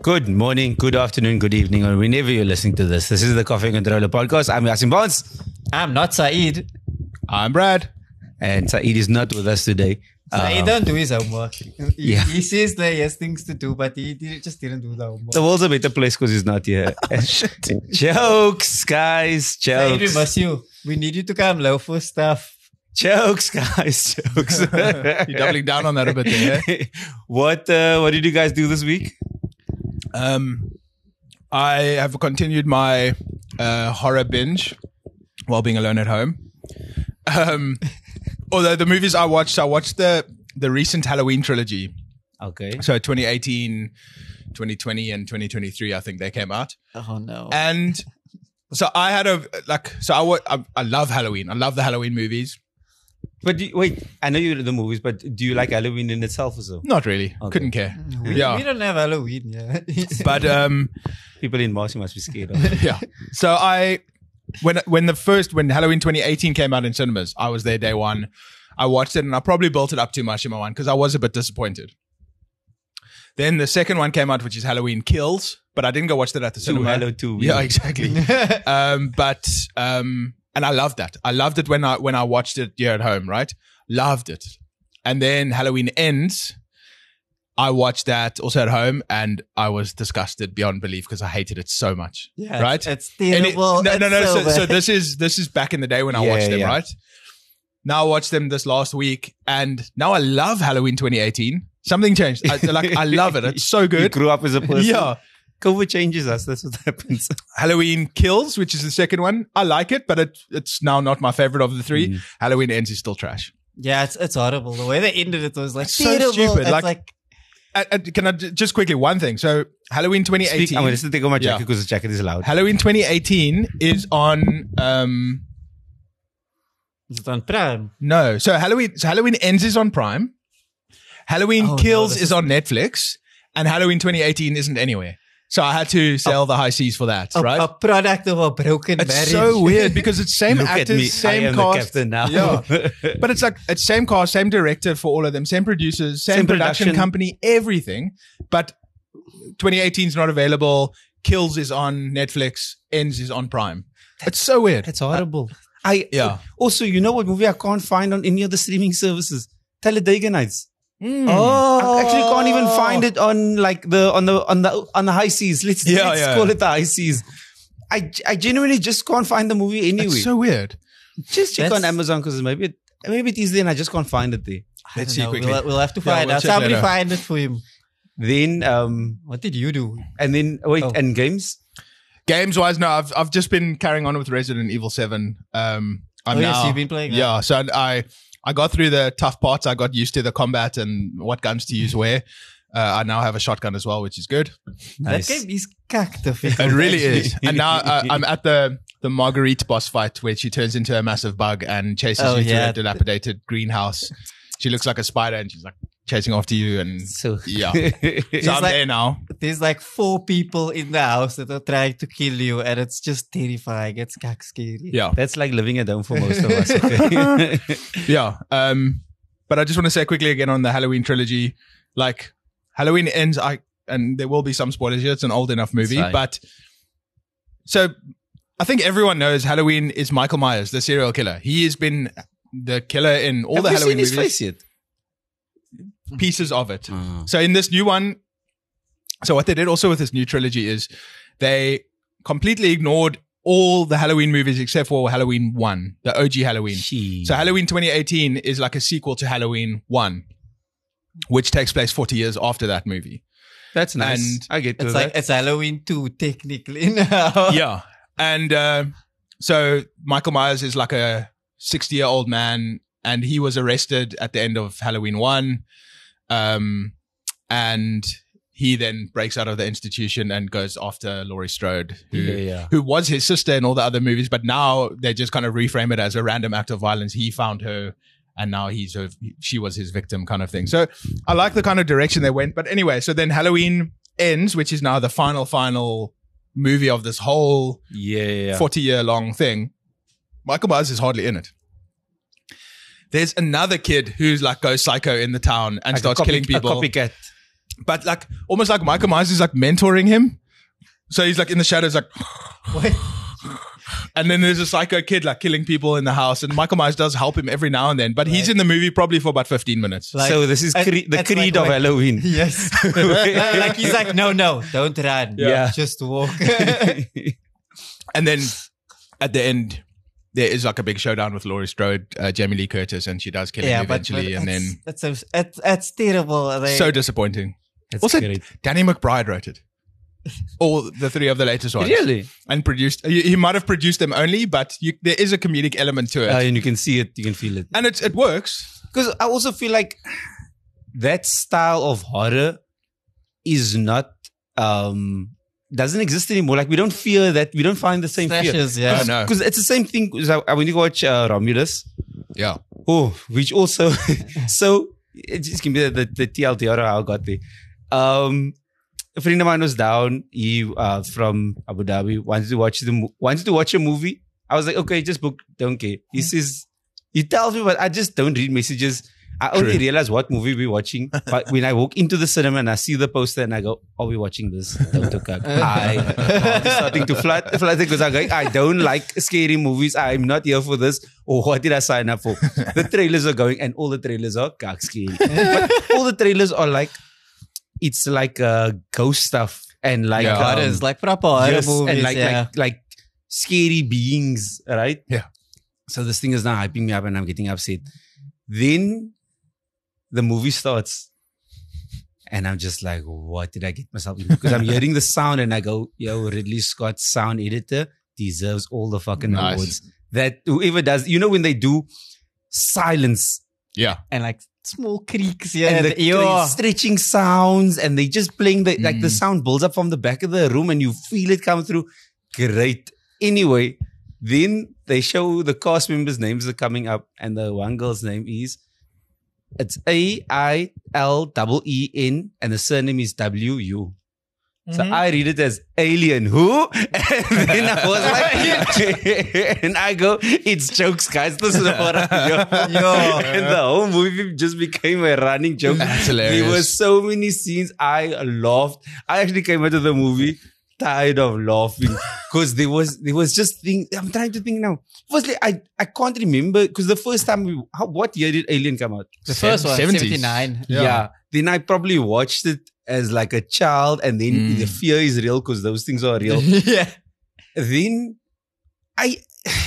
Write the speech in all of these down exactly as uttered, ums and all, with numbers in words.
Good morning, good afternoon, good evening, or whenever you're listening to this. This is the Coffee and Controller podcast. I'm Yasin Barnes. I'm not Saeed. I'm Brad. And Saeed is not with us today. Saeed Um, don't do his homework. He, Yeah. he says that he has things to do, but he did, just didn't do the homework. the world's a better place because he's not here. Jokes, guys. Saeed, we Jokes. miss you. We need you to come low for stuff. Jokes, guys. Jokes. You're doubling down on that a bit there. what, uh, what did you guys do this week? Um, I have continued my uh, horror binge while being alone at home. Um, although the movies I watched, I watched the the recent Halloween trilogy. Okay. So twenty eighteen, twenty twenty, and twenty twenty-three, I think they came out. Oh no. And so I had a like. So I wa- I, I love Halloween. I love the Halloween movies. But do you, wait, I know you do the movies, but do you like Halloween in itself or so? Not really. Okay. Couldn't care. we, yeah. we don't have Halloween, yeah. But um. People in Marcy must be scared of. Yeah. So I, when when the first when Halloween twenty eighteen came out in cinemas, I was there day one. I watched it and I probably built it up too much in my mind because I was a bit disappointed. Then the second one came out, which is Halloween Kills, but I didn't go watch that at the Two, cinema. hello, two. Yeah, exactly. um, but um, and I loved that. I loved it when I when I watched it here at home. Right, loved it. And then Halloween Ends. I watched that also at home and I was disgusted beyond belief because I hated it so much. Yeah, right? It's, it's And it- terrible. no, no, It's no. so, So, so bad. this is this is back in the day when I Yeah, watched them, yeah. right? Now I watched them this last week, and now I love Halloween twenty eighteen. Something changed. I, like I love it. It's so You good. grew up as a person. Yeah. COVID changes us. That's what happens. Halloween Kills, which is the second one, I like it, but it, it's now not my favorite of the three. Mm. Halloween Ends is still trash. yeah, it's it's horrible. The way they ended it was like It's so terrible. stupid, It's like- like, And, and can I j- just quickly one thing? So Halloween twenty eighteen. Speak, I'm going to take off my jacket Yeah. because the jacket is loud. Halloween twenty eighteen is on. Um, is it on Prime? no, so Halloween. So Halloween Ends is on Prime. Halloween Oh, no, Kills this is is- on Netflix, and Halloween twenty eighteen isn't anywhere. So I had to sell the high seas for that, A, right? a product of a broken It's marriage. so weird because it's same Look at me. actors, same I am cast. the captain now. Yeah. But it's like it's same cast, same director for all of them, same producers, same, Same production, production. company, everything. But twenty eighteen is not available. Kills is on Netflix. Ends is on Prime. It's so weird. That's horrible. I Yeah. Also, you know what movie I can't find on any of the streaming services? Talladega Nights. Mm. Oh, I actually can't even find it on like the on the on the on the high seas. Let's, Yeah, let's yeah. call it the high seas. I I genuinely just can't find the movie anyway. It's so weird. just check That's- on Amazon because maybe it, maybe it is there and I just can't find it there. I Let's don't see know. quickly. We'll, we'll have to Yeah, find we'll out. check Somebody later. find it for him. Then um What did you do? and then wait Oh. and games. Games wise, no, I've I've just been carrying on with Resident Evil seven. Um, I'm Oh, yes, now, you've been playing that. Yeah, so I I got through the tough parts. I got used to the combat and what guns to use where. Uh, I now have a shotgun as well, which is good. Nice. That game is cacked. It really is. And now uh, I'm at the the Marguerite boss fight where she turns into a massive bug and chases Oh, you yeah. to a dilapidated greenhouse. She looks like a spider and she's like chasing after you and So yeah. So I'm like- there now. There's like four people in the house that are trying to kill you, and it's just terrifying. It's cack scary. Yeah. that's like living at home for most of us. Okay? Yeah. Um, but I just want to say quickly again on the Halloween trilogy, like Halloween Ends, I, and there will be some spoilers here. It's an old enough movie, That's fine. but so I think everyone knows Halloween is Michael Myers, the serial killer. He has been the killer in all Have the you Halloween seen his movies, face yet? pieces of it. Oh. So in this new one, so what they did also with this new trilogy is they completely ignored all the Halloween movies except for Halloween one, the O G Halloween. Jeez. So Halloween twenty eighteen is like a sequel to Halloween one, which takes place forty years after that movie. That's nice. and I get to It's that. like it's Halloween two technically now. Yeah. And uh, so Michael Myers is like a sixty year old man and he was arrested at the end of Halloween one. Um, and he then breaks out of the institution and goes after Laurie Strode, who, Yeah, yeah. who was his sister in all the other movies, but now they just kind of reframe it as a random act of violence. He found her and now he's her, she was his victim kind of thing. So I like the kind of direction they went. But anyway, so then Halloween Ends, which is now the final, final movie of this whole yeah, yeah, yeah. forty year long thing. Michael Myers is hardly in it. There's another kid who's like goes psycho in the town and Like a starts copy- killing people. A copycat. but like almost like Michael Myers is like mentoring him. So he's like in the shadows, like, Wait. and then there's a psycho kid like killing people in the house, and Michael Myers does help him every now and then. But he's Right. in the movie probably for about fifteen minutes. Like- so this is I- cre- the that's creed like of when- Halloween. Yes. like, like he's like, no, no, don't run. Yeah. Just walk. And then at the end, there is like a big showdown with Laurie Strode, uh, Jamie Lee Curtis, and she does kill him eventually. and then that's so it's, it's terrible. They, so disappointing. That's Also, great. Danny McBride wrote it. All the three of the latest ones. Really? And produced. He, he might have produced them only, but you, there is a comedic element to it. Uh, and you can see it, you can feel it. and it's, it works. Because I also feel like that style of horror is not um doesn't exist anymore. Like we don't fear that. We don't find the same Slashes, fear. yeah. Oh, no. Because it's the same thing. 'cause I, I- when you watch uh, Romulus, Yeah. oh, which also so it just give me the, the, the T L T horror how I got there. Um, a friend of mine was down. He uh, from Abu Dhabi wanted to watch the mo- wanted to watch a movie. I was like, okay, just book. Don't care. He says he tells me, but I just don't read messages. I only True. realize what movie we're watching. But when I walk into the cinema and I see the poster and I go, "Are we watching this?" Doctor Kak. I I'm starting to flat, flat because I'm going, I don't like scary movies. I'm not here for this. Or what did I sign up for? The trailers are going, and all the trailers are kak scary. But all the trailers are like, it's like uh, ghost stuff and like Yeah. um, God is like proper horror yes, movies. and like, yeah. like like scary beings, right? Yeah. So this thing is now hyping me up and I'm getting upset. Then the movie starts and I'm just like, what did I get myself into? Because I'm hearing the sound and I go, yo, Ridley Scott sound editor deserves all the fucking Nice. awards. That whoever does, you know, when they do silence Yeah. and like small creaks here. and And the, yeah. the stretching sounds and they just playing the like the Mm. sound builds up from the back of the room and you feel it come through. Great. Anyway, then they show the cast members' names are coming up and the one girl's name is it's A I L E E N and the surname is W U. So Mhm. I read it as Alien Who? And then I was like, and I go, it's jokes, guys. This is what I Yo. And the whole movie just became a running joke. That's hilarious. There were so many scenes I laughed. I actually came out of the movie tired of laughing because there was there was just thing. I'm trying to think now. Firstly, I I can't remember because the first time we how, what year did Alien come out? The first one, seventies. seventy-nine. Yeah. Yeah. Then I probably watched it as like a child, and then Mm. the fear is real because those things are real. yeah. Then I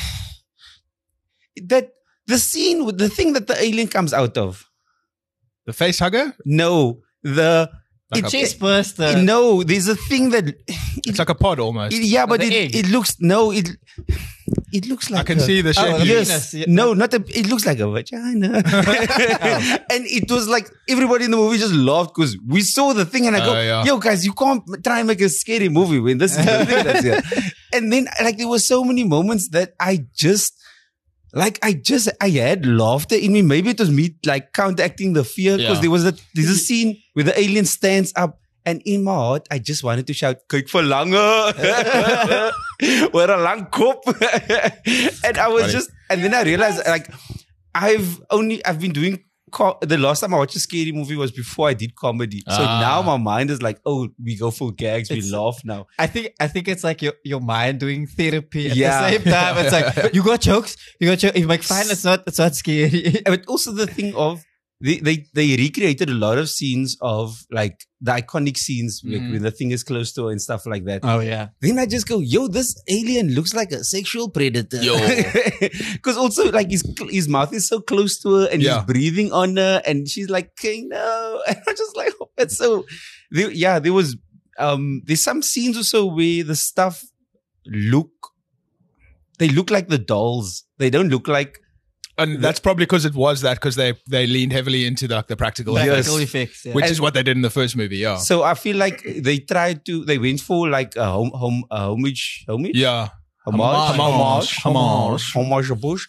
that the scene with the thing that the alien comes out of. The face hugger? No, the Like it, a- Chest burster. no, there's a thing that It's like a pod almost. it- yeah, but The it, egg. it looks no, it it looks like I can a- see the shape. Oh, of it. Yes, penis, yeah. no, not a. It looks like a vagina, and it was like everybody in the movie just laughed because we saw the thing, and I go, Oh, yeah. "Yo, guys, you can't try and make a scary movie when this is the thing that's here." And then, like, there were so many moments that I just, like, I just, I had laughter in me. Maybe it was me like counteracting the fear because Yeah. there was a there's a scene where the alien stands up. And in my heart, I just wanted to shout, "Kyk vir langer." We're a lang kop. And I was Funny. just, and then I realized, like, I've only, I've been doing, co- the last time I watched a scary movie was before I did comedy. So Ah. now my mind is like, oh, we go for gags, we It's- laugh now. I think I think it's like your, your mind doing therapy at Yeah. the same time. It's like you got jokes, you got jokes. You make fine. It's not it's not scary. But also the thing of, they, they, they recreated a lot of scenes of like the iconic scenes like Mhm. when the thing is close to her and stuff like that. Oh yeah. Then I just go, yo, this alien looks like a sexual predator. Yo. Because also, like, his his mouth is so close to her and Yeah. he's breathing on her and she's like, okay, no. And I'm just like, oh, it's so, there, yeah, there was, um, there's some scenes also where the stuff look, they look like the dolls. They don't look like, And that's probably because it was that because they they leaned heavily into the, the practical Yes. effects, Practical effects. Yeah. which And- is what they did in the first movie. Yeah, so I feel like they tried to, they went for like a home, home, a homage, homage? yeah. Homage, Homage. homage, homage, homage,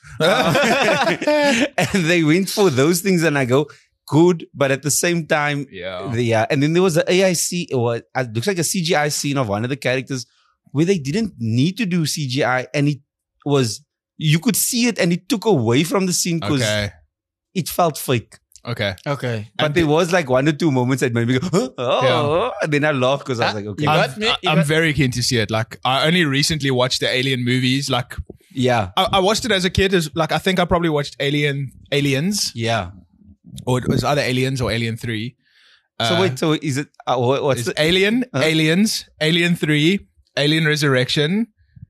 and they went for those things, and I go, good, but at the same time, Yeah. the, yeah. And then there was an A I C, or it looks like a C G I scene of one of the characters where they didn't need to do C G I, and it was you could see it, and it took away from the scene because Okay. it felt fake. Okay. Okay. But there was like one or two moments that made me go, huh? Oh, and then I laughed because I was like, okay. You got I'm, me- you I'm got- very keen to see it. Like, I only recently watched the Alien movies. Like, Yeah. I, I watched it as a kid. As like, I think I probably watched Alien, Aliens, Yeah. or it was either Aliens or Alien Three. So Uh, wait, so is it, uh, what, what's it's the, Alien, Uh-huh. Aliens, Alien Three, Alien Resurrection.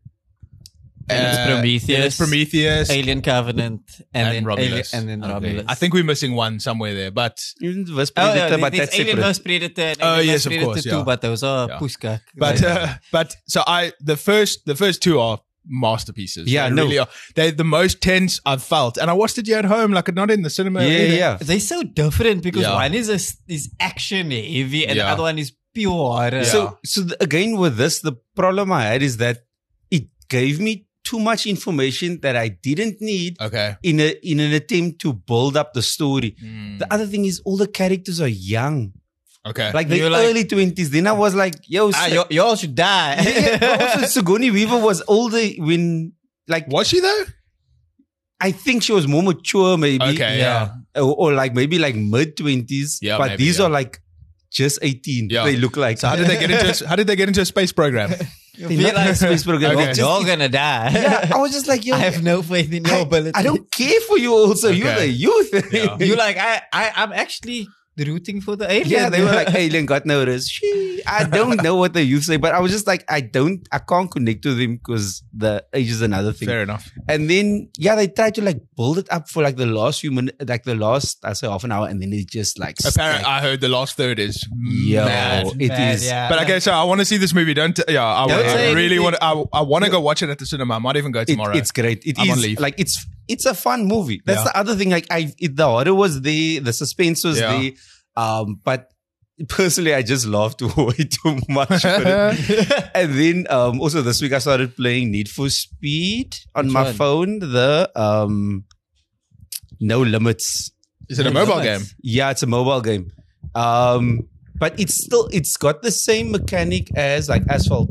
And it's uh, Prometheus. then it's Prometheus. Alien Covenant, and, And then Romulus. Alien, and then Okay. Romulus. I think we're missing one somewhere there, but even the West Oh, Predator, yeah, but there's that's Alien separate. vs Predator. And Oh, Alien yes, versus of Predator course, too, yeah. but those are Yeah. pushkak. but Like, uh, but so I the first the first two are masterpieces. Yeah, they no. really are. They're the most tense I've felt, and I watched it here at home, like not in the cinema. Yeah, either. yeah. they're so different because Yeah. one is a, is action heavy and the Yeah. other one is pure horror. So, so the, again with this, the problem I had is that it gave me too much information that I didn't need Okay. in a in an attempt to build up the story. Mm. The other thing is all the characters are young, Okay. like the You're like- early twenties. Then I was like, yo, Ah, Sa- you, you all should die. yeah, but also Sigourney Weaver was older when, like, Was she though? I think she was more mature, maybe. Okay. Yeah. Or, or like maybe like mid twenties. Yeah, but maybe, these yeah. are like just eighteen. Yeah. They look like. So how did they get into a, how did they get into a space program? You They're feel not like space program. Okay. It's just- you're all gonna die. yeah, I was just like, yo, I have no faith in your I, ability. I don't care for you. Also, you're Okay. the youth. Yeah. You like I, I I'm actually rooting for the alien. Yeah, they were like, Alien got noticed. She, I don't know what the youth say, but I was just like, I don't, I can't connect to them because the age is another thing. Fair enough. And then, yeah, they tried to like build it up for like the last few minutes, like the last, I say half an hour, and then it just like, Apparently, stacked. I heard the last third is Yo, mad. it Mad, is. yeah. But okay, so I want to see this movie. Don't yeah, I, Don't I say really anything. want. to I, I want to go watch it at the cinema. I might even go It- tomorrow. it's great. It I'm on is leave. like it's it's a fun movie. That's Yeah. the other thing. Like I, it, the horror was there, the suspense was Yeah. there. Um, but personally, I just laughed way too much. for it. And then um, also this week I started playing Need for Speed on Which my one? phone. The um, No Limits. Is it a No mobile limits. game? Yeah, it's a mobile game. Um, but it's still it's got the same mechanic as like Asphalt.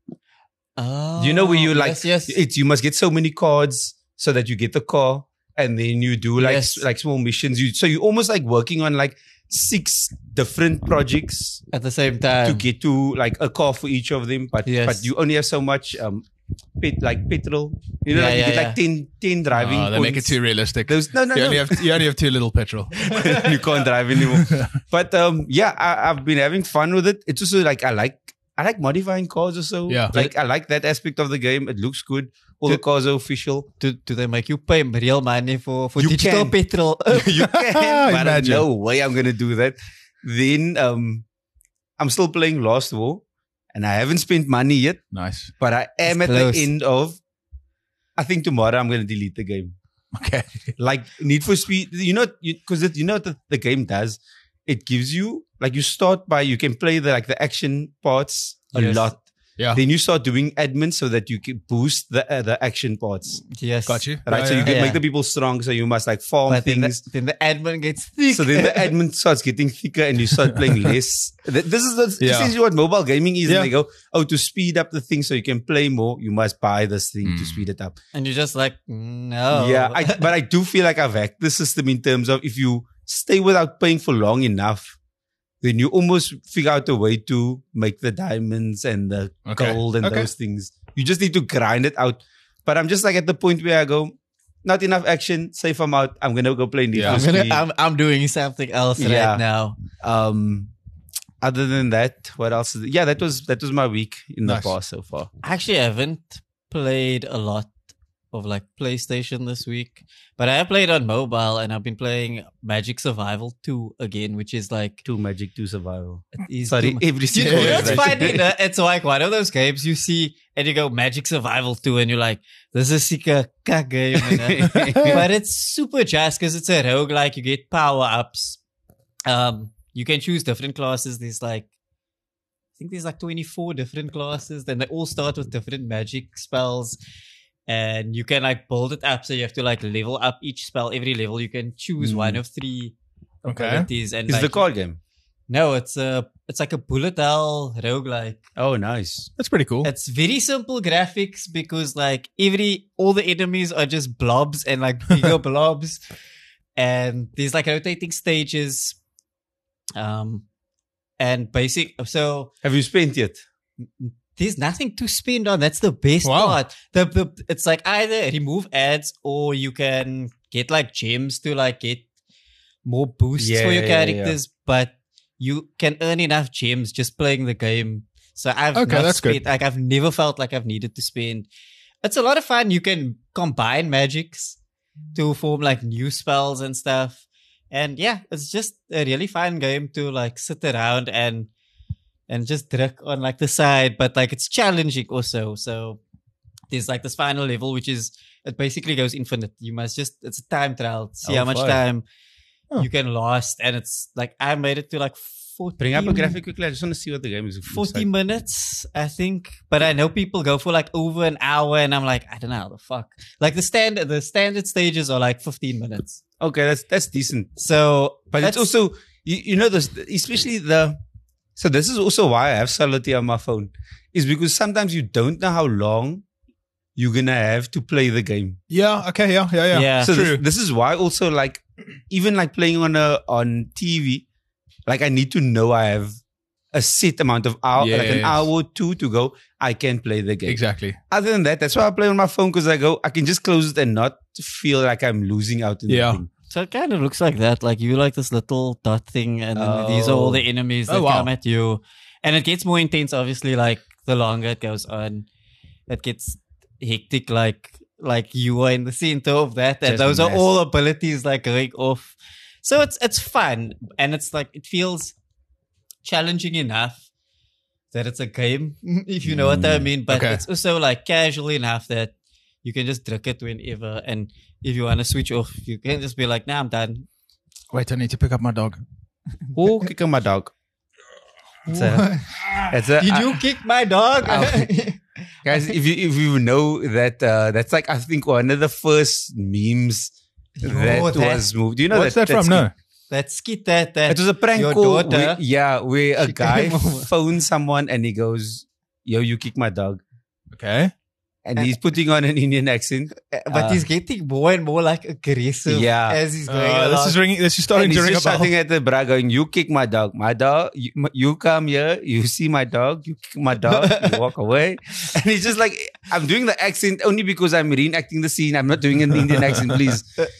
Oh, You know where you like yes, yes. it's you must get so many cards so that you get the car, and then you do like Yes. like small missions. You so you almost like working on like six different projects at the same time. to get to like a car for each of them. But Yes. but you only have so much um pet, like petrol. You know, Yeah, like you yeah, get like ten, ten driving. Oh, they make it points. too realistic. Those no no you no. only have you only have too little petrol. You can't drive anymore. But um, yeah, I, I've been having fun with it. It's also like I like I like modifying cars also. Yeah. Like I like that aspect of the game. It looks good. All the cars are official. do, do they make you pay real money for, for You digital can. petrol? You can, but Imagine. no way I'm gonna do that. Then um, I'm still playing Lost War, and I haven't spent money yet. Nice. But I am It's at close. the end of. I think tomorrow I'm gonna delete the game. Okay. Like Need for Speed, you know, because you, you know what the, the game does. It gives you like you start by you can play the like the action parts a Yes. lot. Yeah. Then you start doing admin so that you can boost the uh, the action parts, Yes. Got you. right? Yeah, so you yeah. can Yeah. make the people strong. So you must like farm But then the, things. then the admin gets thick. So then the admin starts getting thicker and you start playing less. Th- This is the, Yeah. essentially what mobile gaming is. Yeah. And they go, oh, to speed up the thing so you can play more, you must buy this thing to Mm. speed it up. and you're just like, no. Yeah, I, but I do feel like I've hacked the system in terms of if you stay without paying for long enough, then you almost figure out a way to make the diamonds and the Okay. gold and Okay. those things. You just need to grind it out. But I'm just like at the point where I go, not enough action, safe I'm out. I'm gonna go play Need Yeah. for I'm, gonna, Speed. I'm, I'm doing something else Yeah. right now. Um, other than that, what else? Is it? Yeah, that was that was my week in Nice. the past so far. I actually haven't played a lot of like PlayStation this week, but I have played on mobile and I've been playing Magic Survival two again, which is like Two Magic, two Survival. is Sorry, too- every You single know, Yeah, it's word. funny. that It's like one of those games you see and you go Magic Survival two and you're like, this is a kak game. You know? But it's super jazz because it's a roguelike. You get power ups. Um, you can choose different classes. There's like, I think there's like twenty-four different classes. Then they all start with different magic spells. And you can like build it up. So you have to like level up each spell. Every level you can choose Mm. one of three Okay. abilities. And Is like, the card game? no, it's a it's like a bullet hell roguelike. Oh, nice. That's pretty cool. It's very simple graphics because like every all the enemies are just blobs and like bigger blobs. and there's like rotating stages. Um, and basic. So Have you spent yet? there's nothing to spend on. That's the best Wow. part. The, the it's like either remove ads or you can get like gems to like get more boosts Yeah, for your yeah, yeah. characters, but you can earn enough gems just playing the game. So I've Okay, not that's good. spent, like I've never felt like I've needed to spend. It's a lot of fun. You can combine magics to form like new spells and stuff. And yeah, it's just a really fun game to like sit around and and just drag on like the side, but like it's challenging also. So there's like this final level, which is it basically goes infinite. You must just it's a time trial. See Oh, how much fine. time Huh. you can last, and it's like I made it to like forty. Bring up a graphic quickly. I just want to see what the game is. forty minutes, I think. But I know people go for like over an hour, and I'm like, I don't know how the fuck. Like the standard, the standard stages are like fifteen minutes. Okay, that's that's decent. So, But that's, it's also you, you know this, especially the. So this is also why I have Solitaire on my phone, is because sometimes you don't know how long you're gonna have to play the game. Yeah. Okay. Yeah. Yeah. Yeah. Yeah. So True. this, this is why also like even like playing on a on T V, like I need to know I have a set amount of hour, like an Yes. hour or two to go. I can play the game. Exactly. Other than that, that's why I play on my phone because I go, I can just close it and not feel like I'm losing out in Yeah. the thing. So it kind of looks like that. Like you like this little dot thing, and then these are all the enemies that Oh, wow. come at you. And it gets more intense, obviously, like the longer it goes on. It gets hectic, like like you are in the center of that. And Just those are mess. all abilities like going off. So it's it's fun. And it's like it feels challenging enough that it's a game, if you know what I mean. But Okay. it's also like casual enough that you can just drag it whenever. And if you want to switch off, you can just be like, nah, I'm done. Wait, I need to pick up my dog. Oh, kick on my dog. It's a, it's a, Did you kick my dog? guys, if you if you know that uh, that's like I think one of the first memes that Yo, that- was moved. Do you know What's that, that from? skit? No. that skit that, that It was a prank your call. daughter. Where, yeah, where a She guy came over. phones someone and he goes, "Yo, you kick my dog," Okay. and he's putting on an Indian accent. but Uh, he's getting more and more like aggressive Yeah. as he's going Uh, along. this is ringing. This is starting And to he's ring a just bell. shouting at the bra, going, "You kick my dog, my dog. You, you come here, you see my dog, you kick my dog, you walk away." And he's just like, "I'm doing the accent only because I'm reenacting the scene. I'm not doing an Indian accent, please."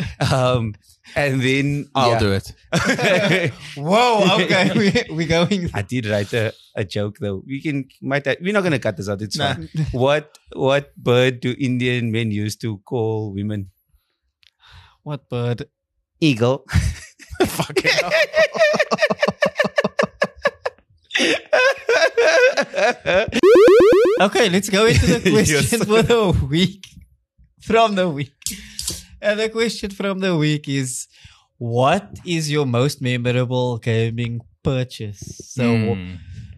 Um, and then I'll yeah. do it. Whoa, okay, we, we're going. I did write a, a joke though. We can might we're not gonna cut this out. It's Nah. fine. What what bird do Indian men use to call women? What bird? Eagle. Fucking hell. Okay, let's go into the question Yes. for the week. From the week. And the question from the week is, what is your most memorable gaming purchase? So Hmm.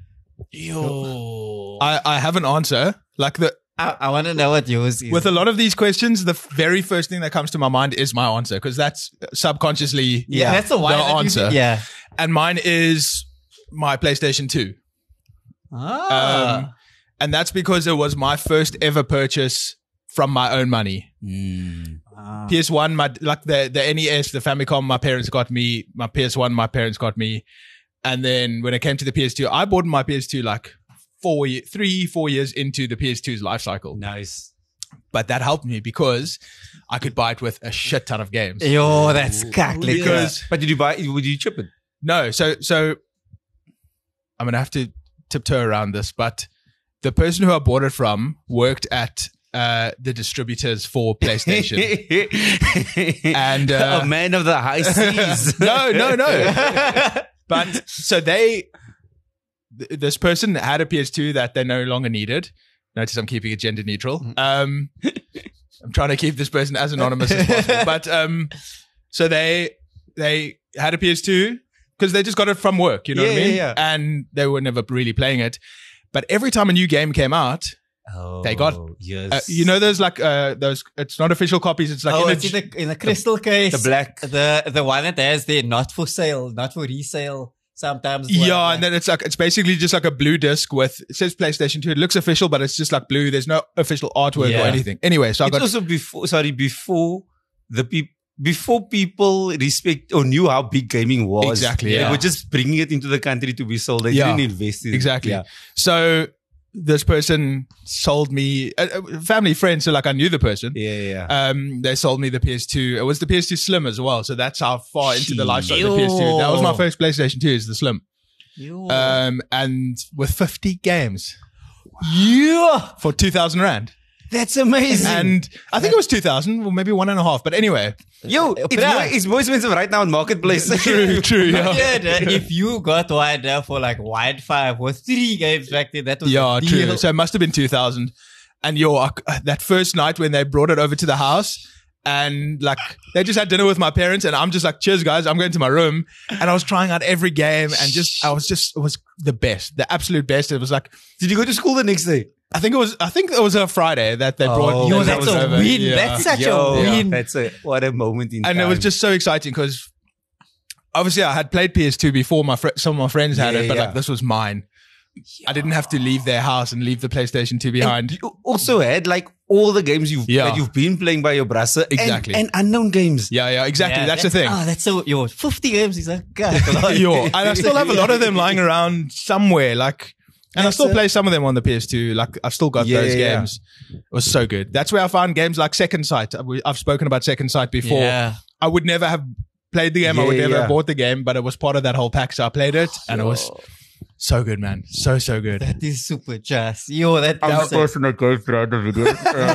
Yo. I, I have an answer. Like the I, I want to know what yours is. with a lot of these questions, the very first thing that comes to my mind is my answer because that's subconsciously yeah, that's the one. the that you answer. did- Yeah. And mine is my PlayStation two. Ah. Um, and that's because it was my first ever purchase from my own money. Ah. P S one, my like the the N E S, the Famicom, my parents got me. My P S one, my parents got me. And then when it came to the P S two, I bought my P S two like four, ye- three, four years into the P S two's life cycle. Nice. But that helped me because I could buy it with a shit ton of games. Yo, that's cack. Let's- Because But did you buy? Would you chip it? no, so so I'm gonna have to tiptoe around this, but the person who I bought it from worked at uh, the distributors for PlayStation. And, uh, a man of the high seas. no, no, no. But so they, th- this person had a P S two that they no longer needed. Notice I'm keeping it gender neutral. Um, I'm trying to keep this person as anonymous as possible. But um, so they they had a P S two because they just got it from work. You know what I Yeah, mean? yeah, yeah. And they were never really playing it. But every time a new game came out, Oh, They got- yes. uh, you know, those like uh, those. It's not official copies. It's like oh, in a it's in the, in the crystal case. the black. The the one that has there, not for sale, not for resale. Sometimes. as well. Yeah, and then it's like it's basically just like a blue disc with it says PlayStation two. It looks official, but it's just like blue. There's no official artwork Yeah. or anything. Anyway, so I It's got also before. Sorry, before the people. before people respect or knew how big gaming was. Exactly, They yeah. were just bringing it into the country to be sold. They Yeah. didn't invest in it. Exactly. Yeah. So this person sold me, a, a family friend, so like I knew the person. Yeah, yeah, yeah. Um, they sold me the P S two. It was the P S two Slim as well. So that's how far into the lifestyle of the P S two. That was my first PlayStation two, is the Slim. Yo. Um, and with fifty games yeah. for two thousand Rand. That's amazing. And I think it was two thousand or maybe one and a half. But anyway. Yo, it's Yeah. more, it's more expensive right now in Marketplace. True, true. Yeah. Yeah, if you got one there for like wildfire with three games back then, that was Yeah, a deal. true. So it must have been two thousand. And yo, uh, that first night when they brought it over to the house, and like they just had dinner with my parents, and I'm just like, cheers, guys, I'm going to my room. And I was trying out every game, and just, I was just, it was the best, the absolute best. It was like, Did you go to school the next day? I think it was, I think it was a Friday that they brought. Oh, Yo, that that's was a over. win. Yeah. That's such Yo, a win. That's a, what a moment in And time. it was just so exciting because obviously I had played P S two before. My fr- some of my friends had Yeah, it, but yeah. like this was mine. I didn't have to leave their house and leave the PlayStation two behind. And you also had like all the games you've Yeah. that you've been playing by your brother. Exactly. And, and unknown games. Yeah, yeah, exactly. Yeah, that's the thing. Oh, that's so, yo, fifty games is a god. Yo, and I still have a lot of them lying around somewhere. Like, and I still play some of them on the P S two. Like, I've still got Yeah, those yeah, games. It was so good. That's where I found games like Second Sight. We- I've spoken about Second Sight before. Yeah. I would never have played the game. I would Yeah, never yeah. have bought the game, but it was part of that whole pack. So I played it, and it was Yo. so good, man. So so good. That is super just. Yo, that I'm the that's a- person that goes throughout the video.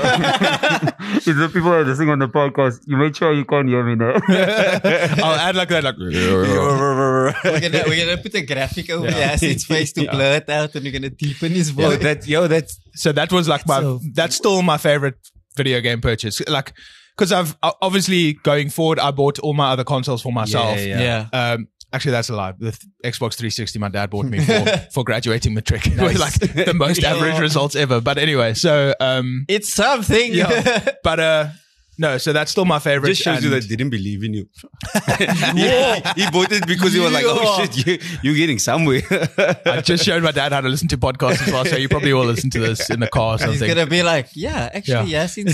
If the people are listening on the podcast, you make sure you can't hear me now. I'll add like that, like. we're gonna we're gonna put a graphic over Yeah. Yasin's face to blur it out, and we're gonna deepen his yo, voice. that, yo, that's So that was like my, So- that's still my favorite video game purchase. Like, cause I've uh, obviously going forward, I bought all my other consoles for myself. Yeah, yeah. yeah. Um, actually that's a lie. The th- Xbox three sixty, my dad bought me for, for graduating matric. It was like the most average Yeah. results ever. But anyway, so, um, It's something. yeah, but, uh, no, so that's still my favorite. just shows you and- that they didn't believe in you. yeah, he bought it because he was like, "Oh Yeah. shit, you you're getting somewhere." I just showed my dad how to listen to podcasts as well. So you probably will listen to this in the car or He's something. gonna be like, yeah, actually, Yasin's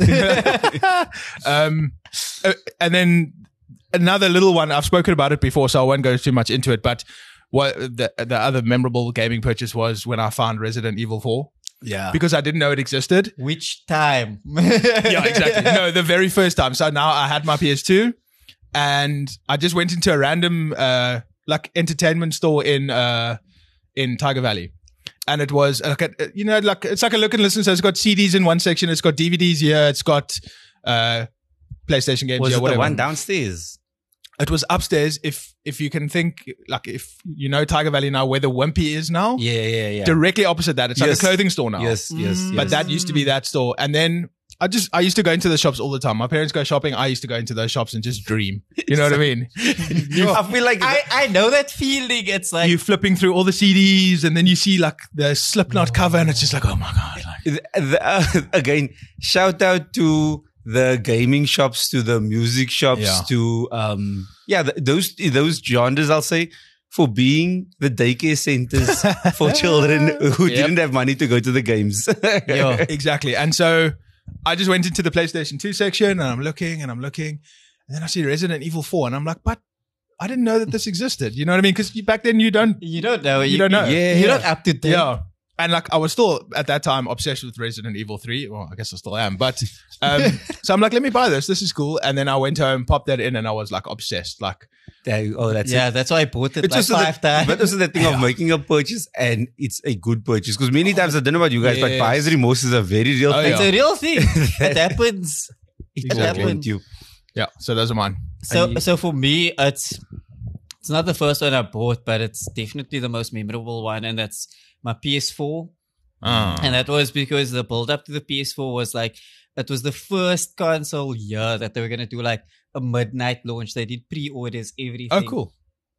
right. um, uh, and then another little one. I've spoken about it before, so I won't go too much into it. But what the the other memorable gaming purchase was when I found Resident Evil four, yeah. because I didn't know it existed. Which time? Yeah, exactly. No, the very first time. So now I had my P S two, and I just went into a random uh like entertainment store in uh in Tiger Valley. And it was like a, you know, like it's like a look and listen. So it's got C Ds in one section, it's got D V Ds here, it's got uh PlayStation games Was here, it the whatever. one downstairs? It was upstairs. If if you can think, like if you know Tiger Valley now, where the Wimpy is now, Yeah, yeah, yeah. directly opposite that, it's Yes. like a clothing store now. Yes, yes, Mm. yes. But that used to be that store, and then I just I used to go into the shops all the time. My parents go shopping, I used to go into those shops and just dream. You know what I mean? I feel like I, I know that feeling. It's like You flipping through all the C Ds, and then you see like the Slipknot cover, and it's just like, oh my god! Like, the- the- uh, again, shout out to the gaming shops, to the music shops, Yeah. to um, yeah, th- those those genres. I'll say for being the daycare centers for children who Yep. didn't have money to go to the games. yo, exactly. And so I just went into the PlayStation two section, and I'm looking and I'm looking, and then I see Resident Evil four, and I'm like, but I didn't know that this existed. You know what I mean? Because back then you don't. you don't know. You don't know. Yeah, You're yeah. not up to date. Yeah. And like I was still at that time obsessed with Resident Evil three. Well, I guess I still am. But um, so I'm like, let me buy this. This is cool. And then I went home, popped that in, and I was like obsessed. Like, That- oh, that's Yeah, it. that's why I bought it It's like also five the, times. but also the thing of making a purchase and it's a good purchase. Because many times, I don't know about you guys, but Yes. buyer's remorse is a very real Oh, thing. It's a real thing. It happens. It It will happens. haunt you. yeah. So those are mine. So, And you- so for me, it's it's not the first one I bought, but it's definitely the most memorable one, and that's my P S four. Ah. And that was because the build up to the P S four was like, it was the first console year that they were going to do like a midnight launch. They did pre-orders, everything. Oh, cool.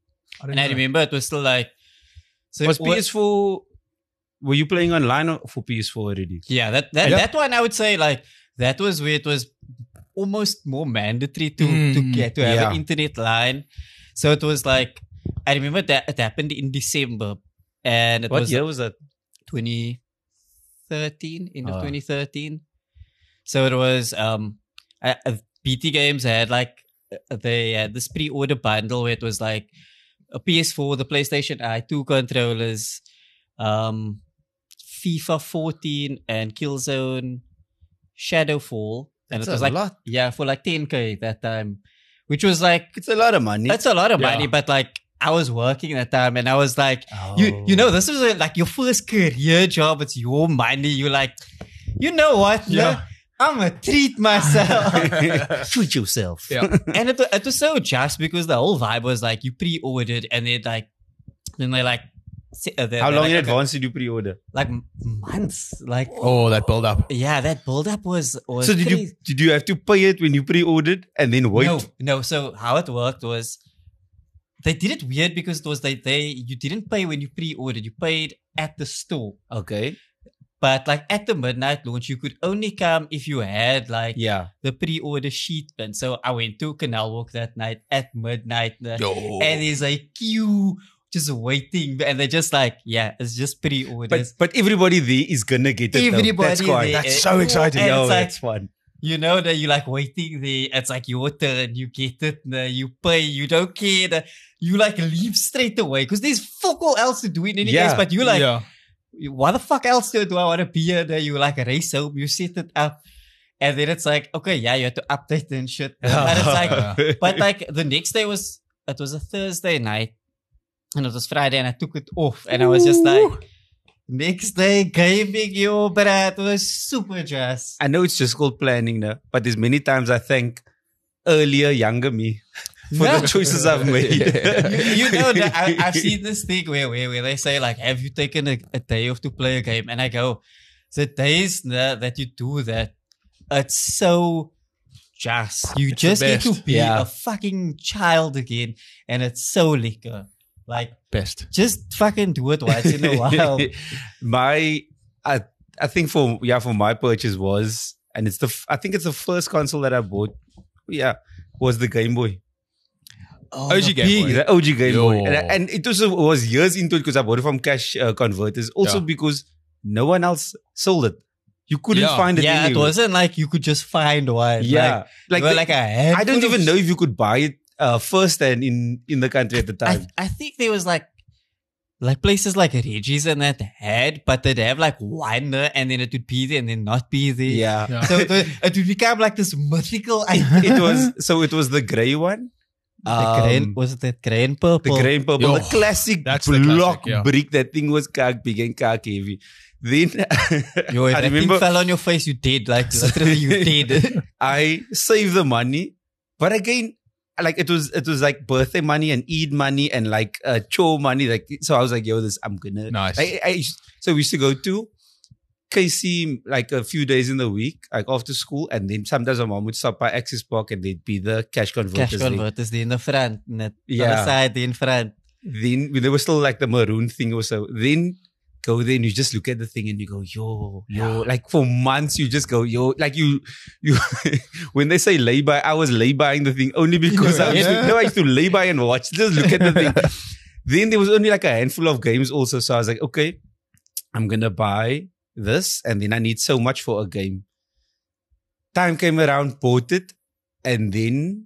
I didn't And I know. remember it was still like, so Was it wa- P S four, were you playing online or for P S four already? yeah, that, that, Yeah. that one I would say like, that was where it was almost more mandatory to, Mm, to get, to have yeah. an internet line. So it was like, I remember that it happened in December and it What was year was that? twenty thirteen, end of Ah. twenty thirteen. So it was, um, I, I B T Games had like they had this pre-order bundle where it was like a P S four, the PlayStation Eye, two controllers, um, FIFA fourteen, and Killzone Shadowfall, and That's it was a like lot. yeah for like ten K that time, which was like It's a lot of money. that's a lot of Yeah. money, but like I was working that time, and I was like, you you know, this was a, like your first career job. It's your money. You're like, you know what? Yeah. No, I'm gonna treat myself. Treat yourself. Yeah. And it, it was so just because the whole vibe was like you pre-ordered and then like then they like se- uh, they- How they long like, in okay, advance did you pre-order? like m- months like Oh, that build up. yeah that build up was, was So did you crazy. did you have to pay it when you pre-ordered and then wait? no no so how it worked was they did it weird because it was they they you didn't pay when you pre-ordered, you paid at the store, Okay. but like at the midnight launch you could only come if you had like Yeah. the pre-order sheet. And so I went to Canal Walk that night at midnight. uh, Yo. And there's a queue just waiting. And they're just like, yeah, it's just But pre-orders. but everybody there is gonna get it. though. Everybody That's quite. there. That's so exciting. And Yo, it's like, that's fun. you know, that you're like waiting there. It's like your turn. You get it. uh, You pay. You don't care. uh, You like leave straight away because there's fuck all else to do in any Yeah. case. But you like, yeah. what the fuck else do, do I want to be here? You like race home, you set it up, and then it's like, okay, yeah, you have to update and shit. And it's like, but like the next day was, it was a Thursday night, and it was Friday, and I took it off, and I was just like, next day gaming, yo, but it was super jazz. I know it's just called planning now, but there's many times I thank earlier younger me for No. the choices I've made. you, you know that I, I've seen this thing where, where where they say like, have you taken a, a day off to play a game? And I go, the days that, that you do that, it's so just. You It's the just get to best. be Yeah. a fucking child again, and it's so liquor. Like, Best. just fucking do it once in a while. my, I, I think for yeah for my purchase was, and it's the f- I think it's the first console that I bought. Yeah, was the Game Boy. Oh, O G the Game big- Boy. The O G Game Yo. Boy, and, and it also was years into it because I bought it from cash uh, converters. Also Yeah. because no one else sold it. You couldn't Yeah. find it. Yeah, it anywhere. wasn't like you could just find one. Yeah, like, like, you were the- like a handful I don't of even know if you could buy it uh, first hand in in the country at the I, time. I think there was like like places like Reggie's and that had, but they'd have like one uh, and then it would be there and then not be there. yeah, Yeah. So it, would- it would become like this mythical it was. So it was the grey one. the Um, green, was it that grey and The purple? grey and purple, Yo, the classic that's the block classic, yeah. brick. That thing was kak big and kak heavy. Then Yo, if I that remember thing fell on your face, you did. Like literally, you did. I saved the money, but again, like it was it was like birthday money and Eid money and like uh, chore money. Like so, I was like, yo, this I'm gonna Nice. I, I, so we used to go to K C like a few days in the week, like after school, and then sometimes my mom would stop by Access Park and they'd be the cash converters. Cash there. converters, the in the front, net, Yeah. on the side, the in front. Then when there was still like the maroon thing or so. Then go there and you just look at the thing and you go, yo, yo. Like for months you just go, yo. Like you, you. When they say lay by, I was lay buying the thing only because I used to, Yeah. no, I used to lay by and watch. Just look at the thing. Then there was only like a handful of games also. So I was like, okay, I'm gonna buy this, and then I need so much for a game. Time came around, bought it, and then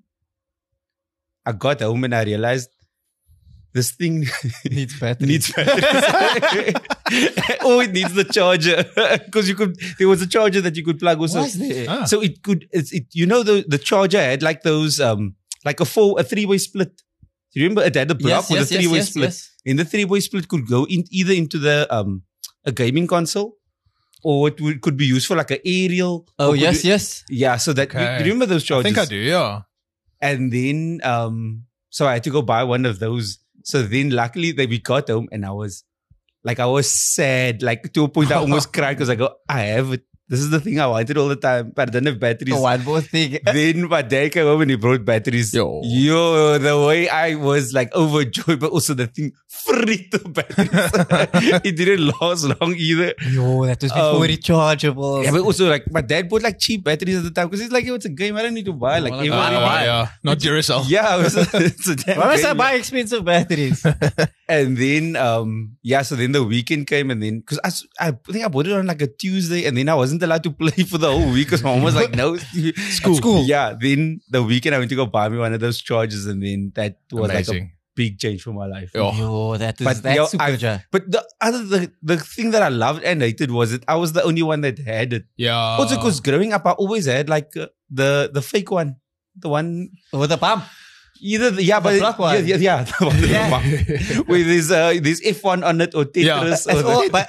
I got home and I realized this thing Needs battery. needs batteries. Oh, it needs the charger because you could. There was a charger that you could plug also. Was there? Ah. So it could. It's it. You know the the charger had like those um like a four a three way split. Do you remember it had a block Yes, with yes, a three way yes, yes, split? yes. And the three way split could go in either into the um a gaming console, or it would, could be used for like an aerial. Oh or could yes, you- yes. yeah. So that Okay. do you remember those I chargers? think I do, yeah. And then um so I had to go buy one of those. So then luckily they we got home and I was like I was sad, like to a point I almost cried because I go, I have it. This is the thing I wanted all the time, but I didn't have batteries. Oh, one more thing. Then my dad came home and he brought batteries. Yo. Yo, the way I was like overjoyed, but also the thing freaked the batteries. It didn't last long either. Yo, that was before Um, rechargeable. Yeah, but also like my dad bought like cheap batteries at the time because he's like, yo, it's a game. I don't need to buy like Oh, like, every- why- Uh, why? yeah. Not Duracell. Yeah, it was, it's a damn Why must I game. buy expensive batteries? And then, um, yeah, so then the weekend came and then, because I, s- I think I bought it on like a Tuesday and then I wasn't allowed to play for the whole week because my mom was like, no. School. School. Yeah. Then the weekend I went to go buy me one of those chargers and then that was like a Amazing. big change for my life. Oh. Yo, that is But, that's yo, super I- ja. But the other, the, the thing that I loved and hated was that I was the only one that had it. Yeah. Also, because growing up, I always had like uh, the, the fake one. The one, With a pump. either, the, yeah, The but black one. Yeah, yeah, yeah. The one with the Yeah. bump. With this, uh, this F one on it or Tetris That's or all, the, but,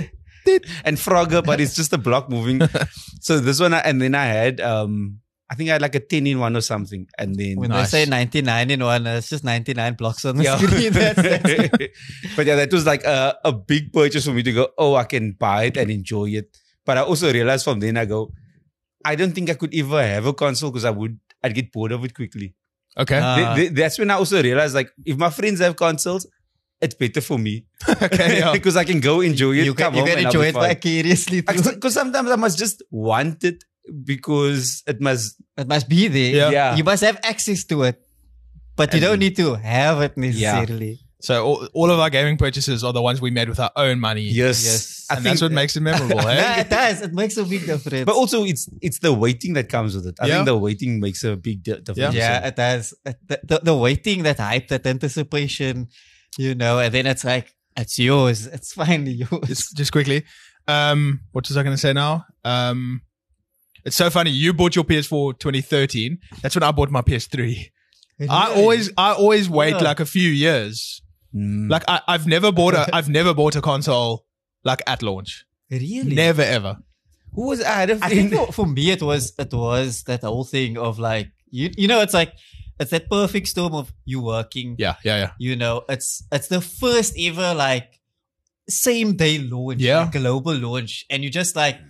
uh, and Frogger, but it's just a block moving. So this one, I- and then I had, um, I think I had like a ten in one or something. And then, when Nice. they say ninety-nine in one, uh, it's just ninety-nine blocks on the yeah. screen. That's it. But yeah, that was like a, a big purchase for me to go, oh, I can buy it and enjoy it. But I also realized from then I go, I don't think I could ever have a console because I would, I'd get bored of it quickly. Okay. Uh, Th- th- that's when I also realized like, if my friends have consoles, it's better for me. okay. Yeah. Because I can go enjoy it. you can, come you home can and I'll enjoy be it fine. vicariously too. Because sometimes I must just want it because it must. It must be there. Yeah. Yeah. You must have access to it. But you And- don't need to have it necessarily. So all, all of our gaming purchases are the ones we made with our own money. Yes, Yes. I And think that's what makes it memorable. Hey? Yeah, it does. It makes a big difference. But also, it's it's the waiting that comes with it. I Yeah. think the waiting makes a big di- difference. yeah, it does. It- The, the, the waiting, that hype, that anticipation, you know, and then it's like, it's yours. It's finally yours. just, just quickly. Um, what was I going to say now? Um, it's so funny. You bought your P S four twenty thirteen. That's when I bought my P S three. I always, I always wait Yeah. like a few years. Mm. Like I, I've never bought a, I've never bought a console like at launch. Really? Never ever. Who was I? Had a I think friend- for, for me it was it was that whole thing of like you you know it's like it's that perfect storm of you working. Yeah, yeah, yeah. You know, it's it's the first ever like same day launch, Yeah. like global launch, and you just like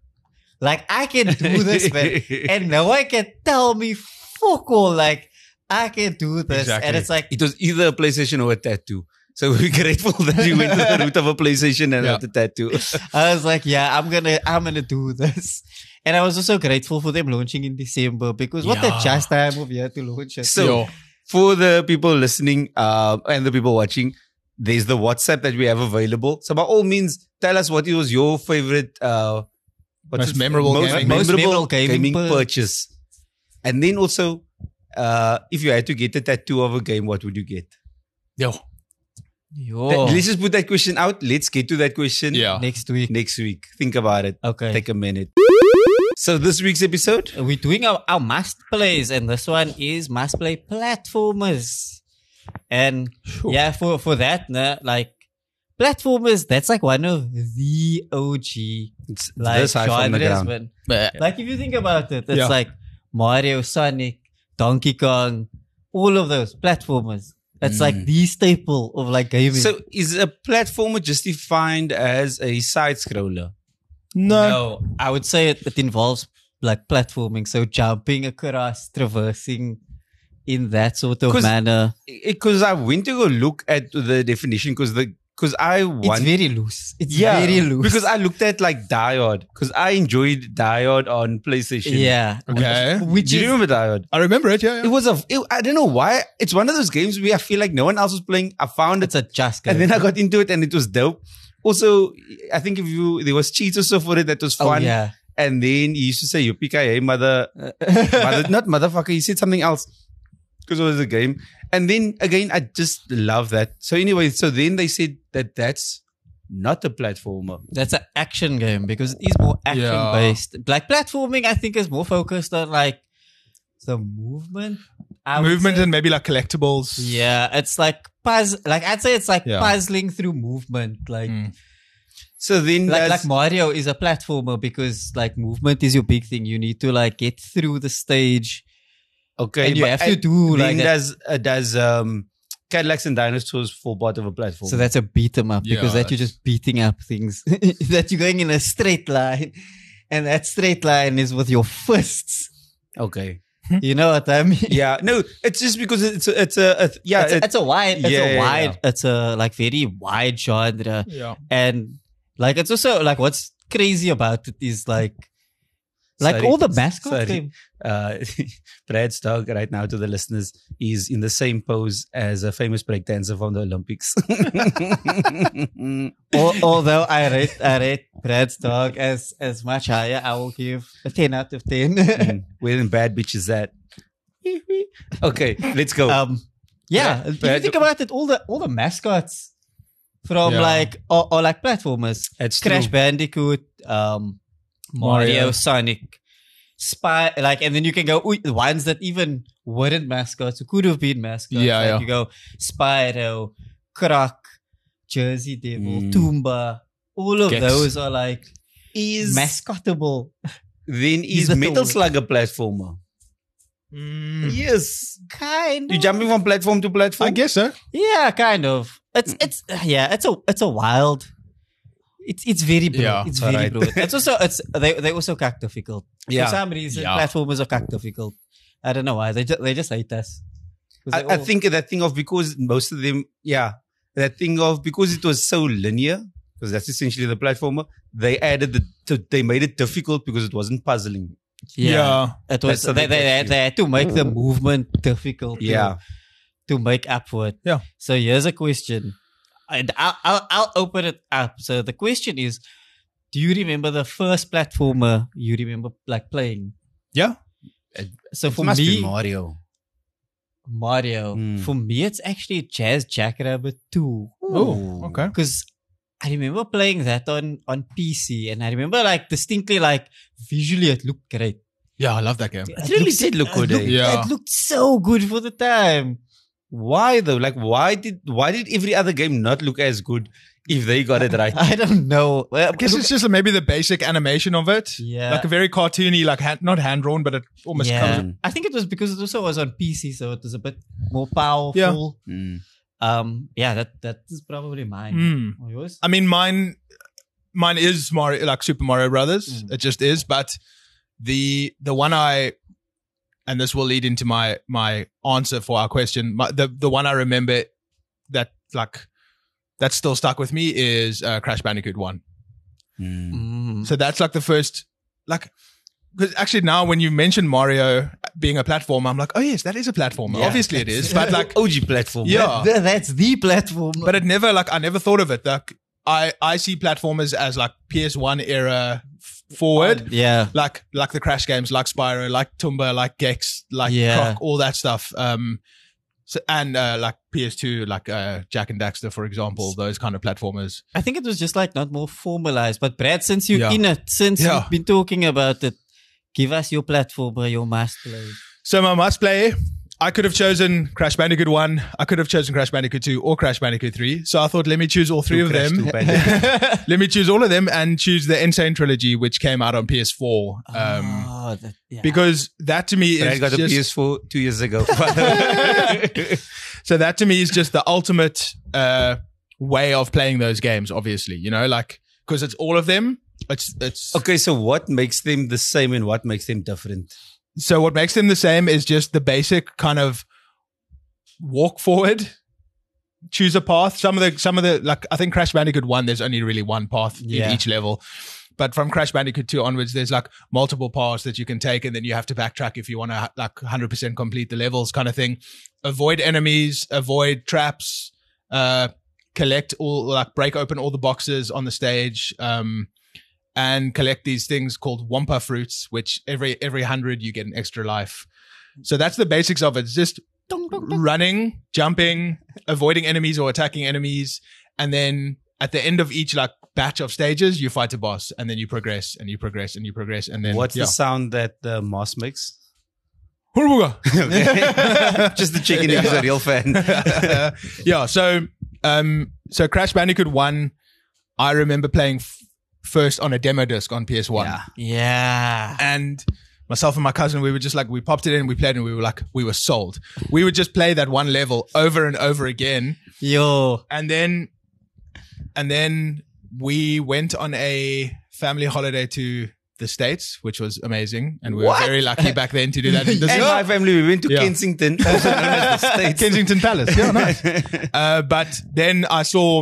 like I can do this, man, and no one can tell me fuck all. Like I can do this, Exactly. and it's like It was either a PlayStation or a tattoo. So we're grateful that you went to the route of a PlayStation and Yeah. not a tattoo. I was like, yeah, I'm gonna I'm gonna do this, and I was also grateful for them launching in December because what the Yeah. just time of year to launch it. So Yo. for the people listening uh, and the people watching, there's the WhatsApp that we have available. So by all means, tell us what was your favorite, uh, what's Most it- memorable most gaming- Most memorable memorable gaming gaming pur- purchase. And then also, uh, if you had to get a tattoo of a game, what would you get? Yo. Yo. That- let's just put that question out. Let's get to that question Yeah. Next week. next week. Think about it. Okay. Take a minute. So this week's episode, We're doing our, our must plays, and this one is must play platformers. And Sure. yeah, for, for that, nah, like platformers, that's like one of the O G it's like this high from the genres, ground. man. Like if you think about it, it's Yeah. like Mario, Sonic, Donkey Kong, all of those platformers. It's like the staple of like gaming. So is a platformer just defined as a side scroller? No. no, I would say it, it involves like platforming, so jumping across, traversing in that sort of 'Cause manner. Because I went to go look at the definition because the because I It's want very loose. It's yeah very loose. because I looked at like Diode because I enjoyed Diode on PlayStation. yeah, Okay. which Do you is remember Diode? I remember it. Yeah. It yeah. was a. It, I don't know why. It's one of those games where I feel like no one else was playing. I found it it's a just and game. then I got into it and it was dope. Also, I think if you there was cheats also for it that was oh fun. yeah, And then he used to say, "Yippee hey mother, mother, not motherfucker." He said something else because it was a game. And then again, I just love that. So anyway, so then they said that that's not a platformer. that's an action game because it is more action Yeah. based. Like platforming, I think is more focused on like the movement. I would Movement say. and maybe like collectibles. Yeah, it's like puzzle. Like I'd say it's like Yeah. puzzling through movement. Like Mm. So then, like that's- like Mario is a platformer because like movement is your big thing. You need to like get through the stage, okay, and you but have to I- do like then that. does uh, does um, Cadillacs and Dinosaurs fall part of a platform? So that's a beat 'em up because Yeah, that you're just beating up things. That you're going in a straight line, and that straight line is with your fists. okay. You know what I mean? Yeah, no, it's just because it's a, it's a, a yeah, it's, a, it- it's a wide, it's Yeah, a yeah, wide, it's a like very wide genre, Yeah. and like it's also like what's crazy about it is like Like Sorry. all the mascots. Sorry. Game. Uh, Brad's dog right now, to the listeners, is in the same pose as a famous breakdancer from the Olympics. Al- Although I rate I rate Brad's dog as as much higher, I will give a ten out of ten. Mm, Where in bad bitch is that? Okay, let's go. um, yeah, Brad- if Brad- you think about it, all the all the mascots from Yeah. like or, or like platformers, That's Crash true. Bandicoot, um, Mario, Mario. Sonic, Spy, like, and then you can go ooh, the ones that even weren't mascots, who could have been mascots. Yeah, like yeah. You go Spyro, Croc, Jersey Devil, Mm. Toomba. All of Gex. those are like Is mascotable. then is the Metal tool. Slug a platformer? Mm, Yes. Kind You of. jumping from platform to platform? I guess so. Yeah, kind of. It's it's yeah, it's a it's a wild. It's it's very broad. Yeah, it's very alright. broad. It's also it's they they also kack difficult. Yeah. For some reason, Yeah. platformers are kack difficult. I don't know why. They just they just hate us. 'Cause I, they I all- think that thing of because most of them, yeah, that thing of because it was so linear, because that's essentially the platformer. They added the to, they made it difficult because it wasn't puzzling. yeah, it was That's they, something they, they, that's they had to make the movement difficult. to- Yeah. to make up for it. Yeah. So here's a question, and I'll I'll, I'll open it up. So the question is, do you remember the first platformer you remember like playing? Yeah. So It for must be me, Mario. Mario. Hmm. For me, it's actually Jazz Jackrabbit two. Oh, okay. Because I remember playing that on, on P C, and I remember like distinctly like visually it looked great. Yeah, I love that game. It really did look good. It looked, eh? Yeah. it looked so good for the time. Why though? Like, why did why did every other game not look as good if they got it right? I don't know. Well, I guess it's just maybe the basic animation of it. Yeah. Like a very cartoony, like hand, not hand drawn, but it almost yeah. comes. I think it was because it also was on P C, so it was a bit more powerful. Mm. Um, yeah, that that is probably mine. Mm. Or yours? I mean, mine, mine is Mario, like Super Mario Brothers. Mm. It just is. But the the one I, and this will lead into my my answer for our question. My, the the one I remember that like that's still stuck with me is uh, Crash Bandicoot One. Mm. Mm. So that's like the first, like, because actually now when you mention Mario being a platformer, I'm like, oh yes, that is a platformer. Yeah. Obviously it is, but like, O G platform. yeah, Th- that's the platform. but it never like I never thought of it. Like I I see platformers as like P S one era f- forward. yeah. Like like the Crash games, like Spyro, like Toomba, like Gex, like Yeah. Croc, all that stuff. Um, so, and uh, like P S two, like uh, Jack and Daxter, for example, those kind of platformers. I think it was just like not more formalized. But Brad, since you're Yeah. in it, since Yeah. you've been talking about it, give us your platformer, your must play. So my must play, I could have chosen Crash Bandicoot one, I could have chosen Crash Bandicoot two, or Crash Bandicoot three. So I thought, let me choose all three Two of Crash, them. two Bandicoot. Let me choose all of them and choose the Insane Trilogy, which came out on P S four. Um, oh, that, yeah. because that to me But I is got a just, P S four two years ago. so that to me is just the ultimate uh, way of playing those games. Obviously, you know, like because it's all of them. It's it's Okay, so what makes them the same and what makes them different? so what makes them the same is just the basic kind of walk forward, choose a path. Some of the some of the like I think Crash Bandicoot one, there's only really one path Yeah. in each level. But from Crash Bandicoot two onwards, there's like multiple paths that you can take, and then you have to backtrack if you want to like one hundred percent complete the levels, kind of thing. Avoid enemies, avoid traps, uh, collect all like break open all the boxes on the stage, um, and collect these things called Wampa fruits, which every every hundred you get an extra life. So that's the basics of it. It's just running, jumping, avoiding enemies or attacking enemies, and then at the end of each like batch of stages, you fight a boss, and then you progress and you progress and you progress, and then What's yeah. the sound that the mouse makes? Hurruga. Just the chicken if he's a real fan. yeah. So, um, so Crash Bandicoot one, I remember playing f- first on a demo disc on P S one, Yeah. yeah. and myself and my cousin, we were just like, we popped it in, we played, and we were like, we were sold. We would just play that one level over and over again, Yo. and then, and then we went on a family holiday to the States, which was amazing, and we What? were very lucky back then to do that. This And is- my family, we went to Yeah. Kensington, also known as the States. Kensington Palace. Yeah, nice. Uh, but then I saw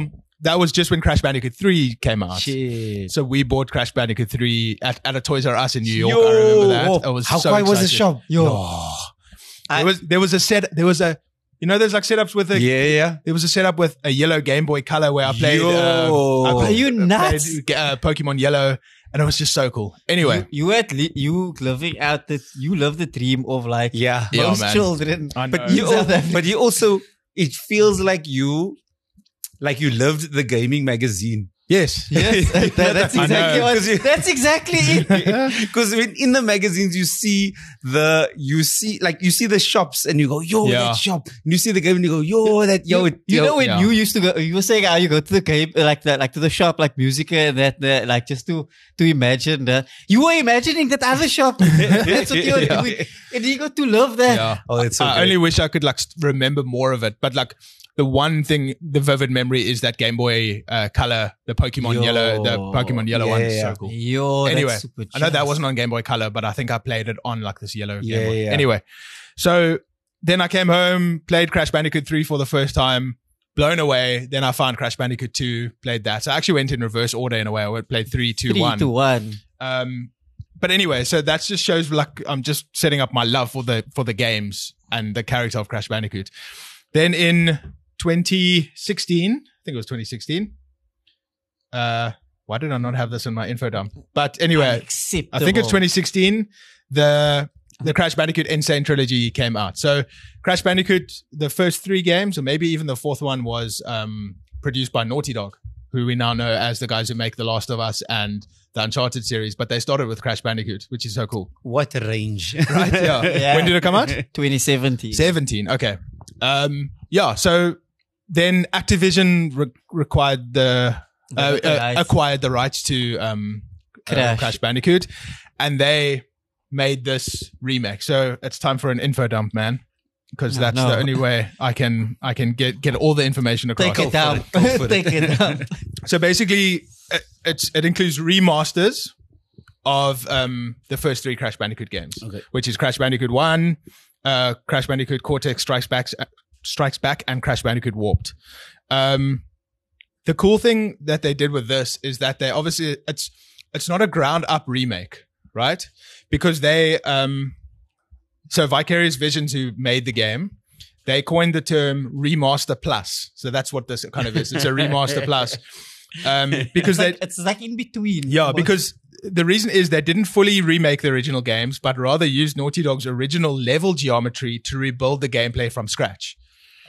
that was just when Crash Bandicoot three came out. Shit. So we bought Crash Bandicoot three at, at a Toys R Us in New York. Yo, I remember that. I was how so quiet was the excited. shop? Yo. I- There was there was a set. There was a you know there's like setups with a Yeah, yeah. there was a setup with a yellow Game Boy Color where I played. Yo. Uh, I Are played- you I nuts? played, uh, Pokemon Yellow, and it was just so cool. Anyway, You, you had li- you living out the you love the dream of like Yeah. Yeah, most man. children. I know. But you, South al- Africa. but you also, it feels like you, like you loved the gaming magazine. yes, Yes, that- that's I exactly know. what, 'Cause you- that's exactly it. Because in the magazines you see the you see like you see the shops and you go yo Yeah. that shop and you see the game and you go yo that yo you, it- you yo. know when yeah. you used to go, you were saying how you go to the game, like that, like to the shop, like Musica, and that, that, like just to to imagine that you were imagining that other shop. That's what you were Yeah. doing, and you got to love that. yeah. Oh, it's so I great. only wish I could like st- remember more of it, but like the one thing, the vivid memory is that Game Boy uh, Color, the Pokemon Yo. Yellow, the Pokemon Yellow Yeah, one is yeah. so cool. Yo, Anyway, that's super I know that jazz. wasn't on Game Boy Color, but I think I played it on like this yellow Yeah, Game Boy. yeah. Anyway, so then I came home, played Crash Bandicoot three for the first time, blown away. Then I found Crash Bandicoot two, played that. So I actually went in reverse order in a way. I went- played three, two, three one. to one. Um, but anyway, so that just shows like I'm just setting up my love for the for the games and the character of Crash Bandicoot. Then in twenty sixteen, I think it was twenty sixteen. Uh, why did I not have this in my info dump? But anyway, I Unacceptable. think it's twenty sixteen. The the Crash Bandicoot Insane Trilogy came out. So Crash Bandicoot, the first three games, or maybe even the fourth one, was um, produced by Naughty Dog, who we now know as the guys who make The Last of Us and the Uncharted series. But they started with Crash Bandicoot, which is so cool. what a range. Right? Yeah. Yeah. When did it come out? twenty seventeen. seventeen. Okay. Um, yeah. So then Activision re- required the, uh, The uh, rights. acquired the rights to um, uh, Crash. Crash Bandicoot, and they made this remake. So it's time for an info dump, man, because No, that's no. the only way I can I can get get all the information across. Take it down. it, go for it. Take it down. So basically, it, it's it includes remasters of um, the first three Crash Bandicoot games, Okay. which is Crash Bandicoot One, uh, Crash Bandicoot Cortex Strikes Back, Strikes Back, and Crash Bandicoot Warped. Um, the cool thing that they did with this is that they obviously it's it's not a ground up remake, right? Because they um, so Vicarious Visions, who made the game, they coined the term remaster plus. So that's what this kind of is. It's a remaster plus. Um, because It's like, they, it's like in between. yeah, Almost. because the reason is they didn't fully remake the original games, but rather used Naughty Dog's original level geometry to rebuild the gameplay from scratch.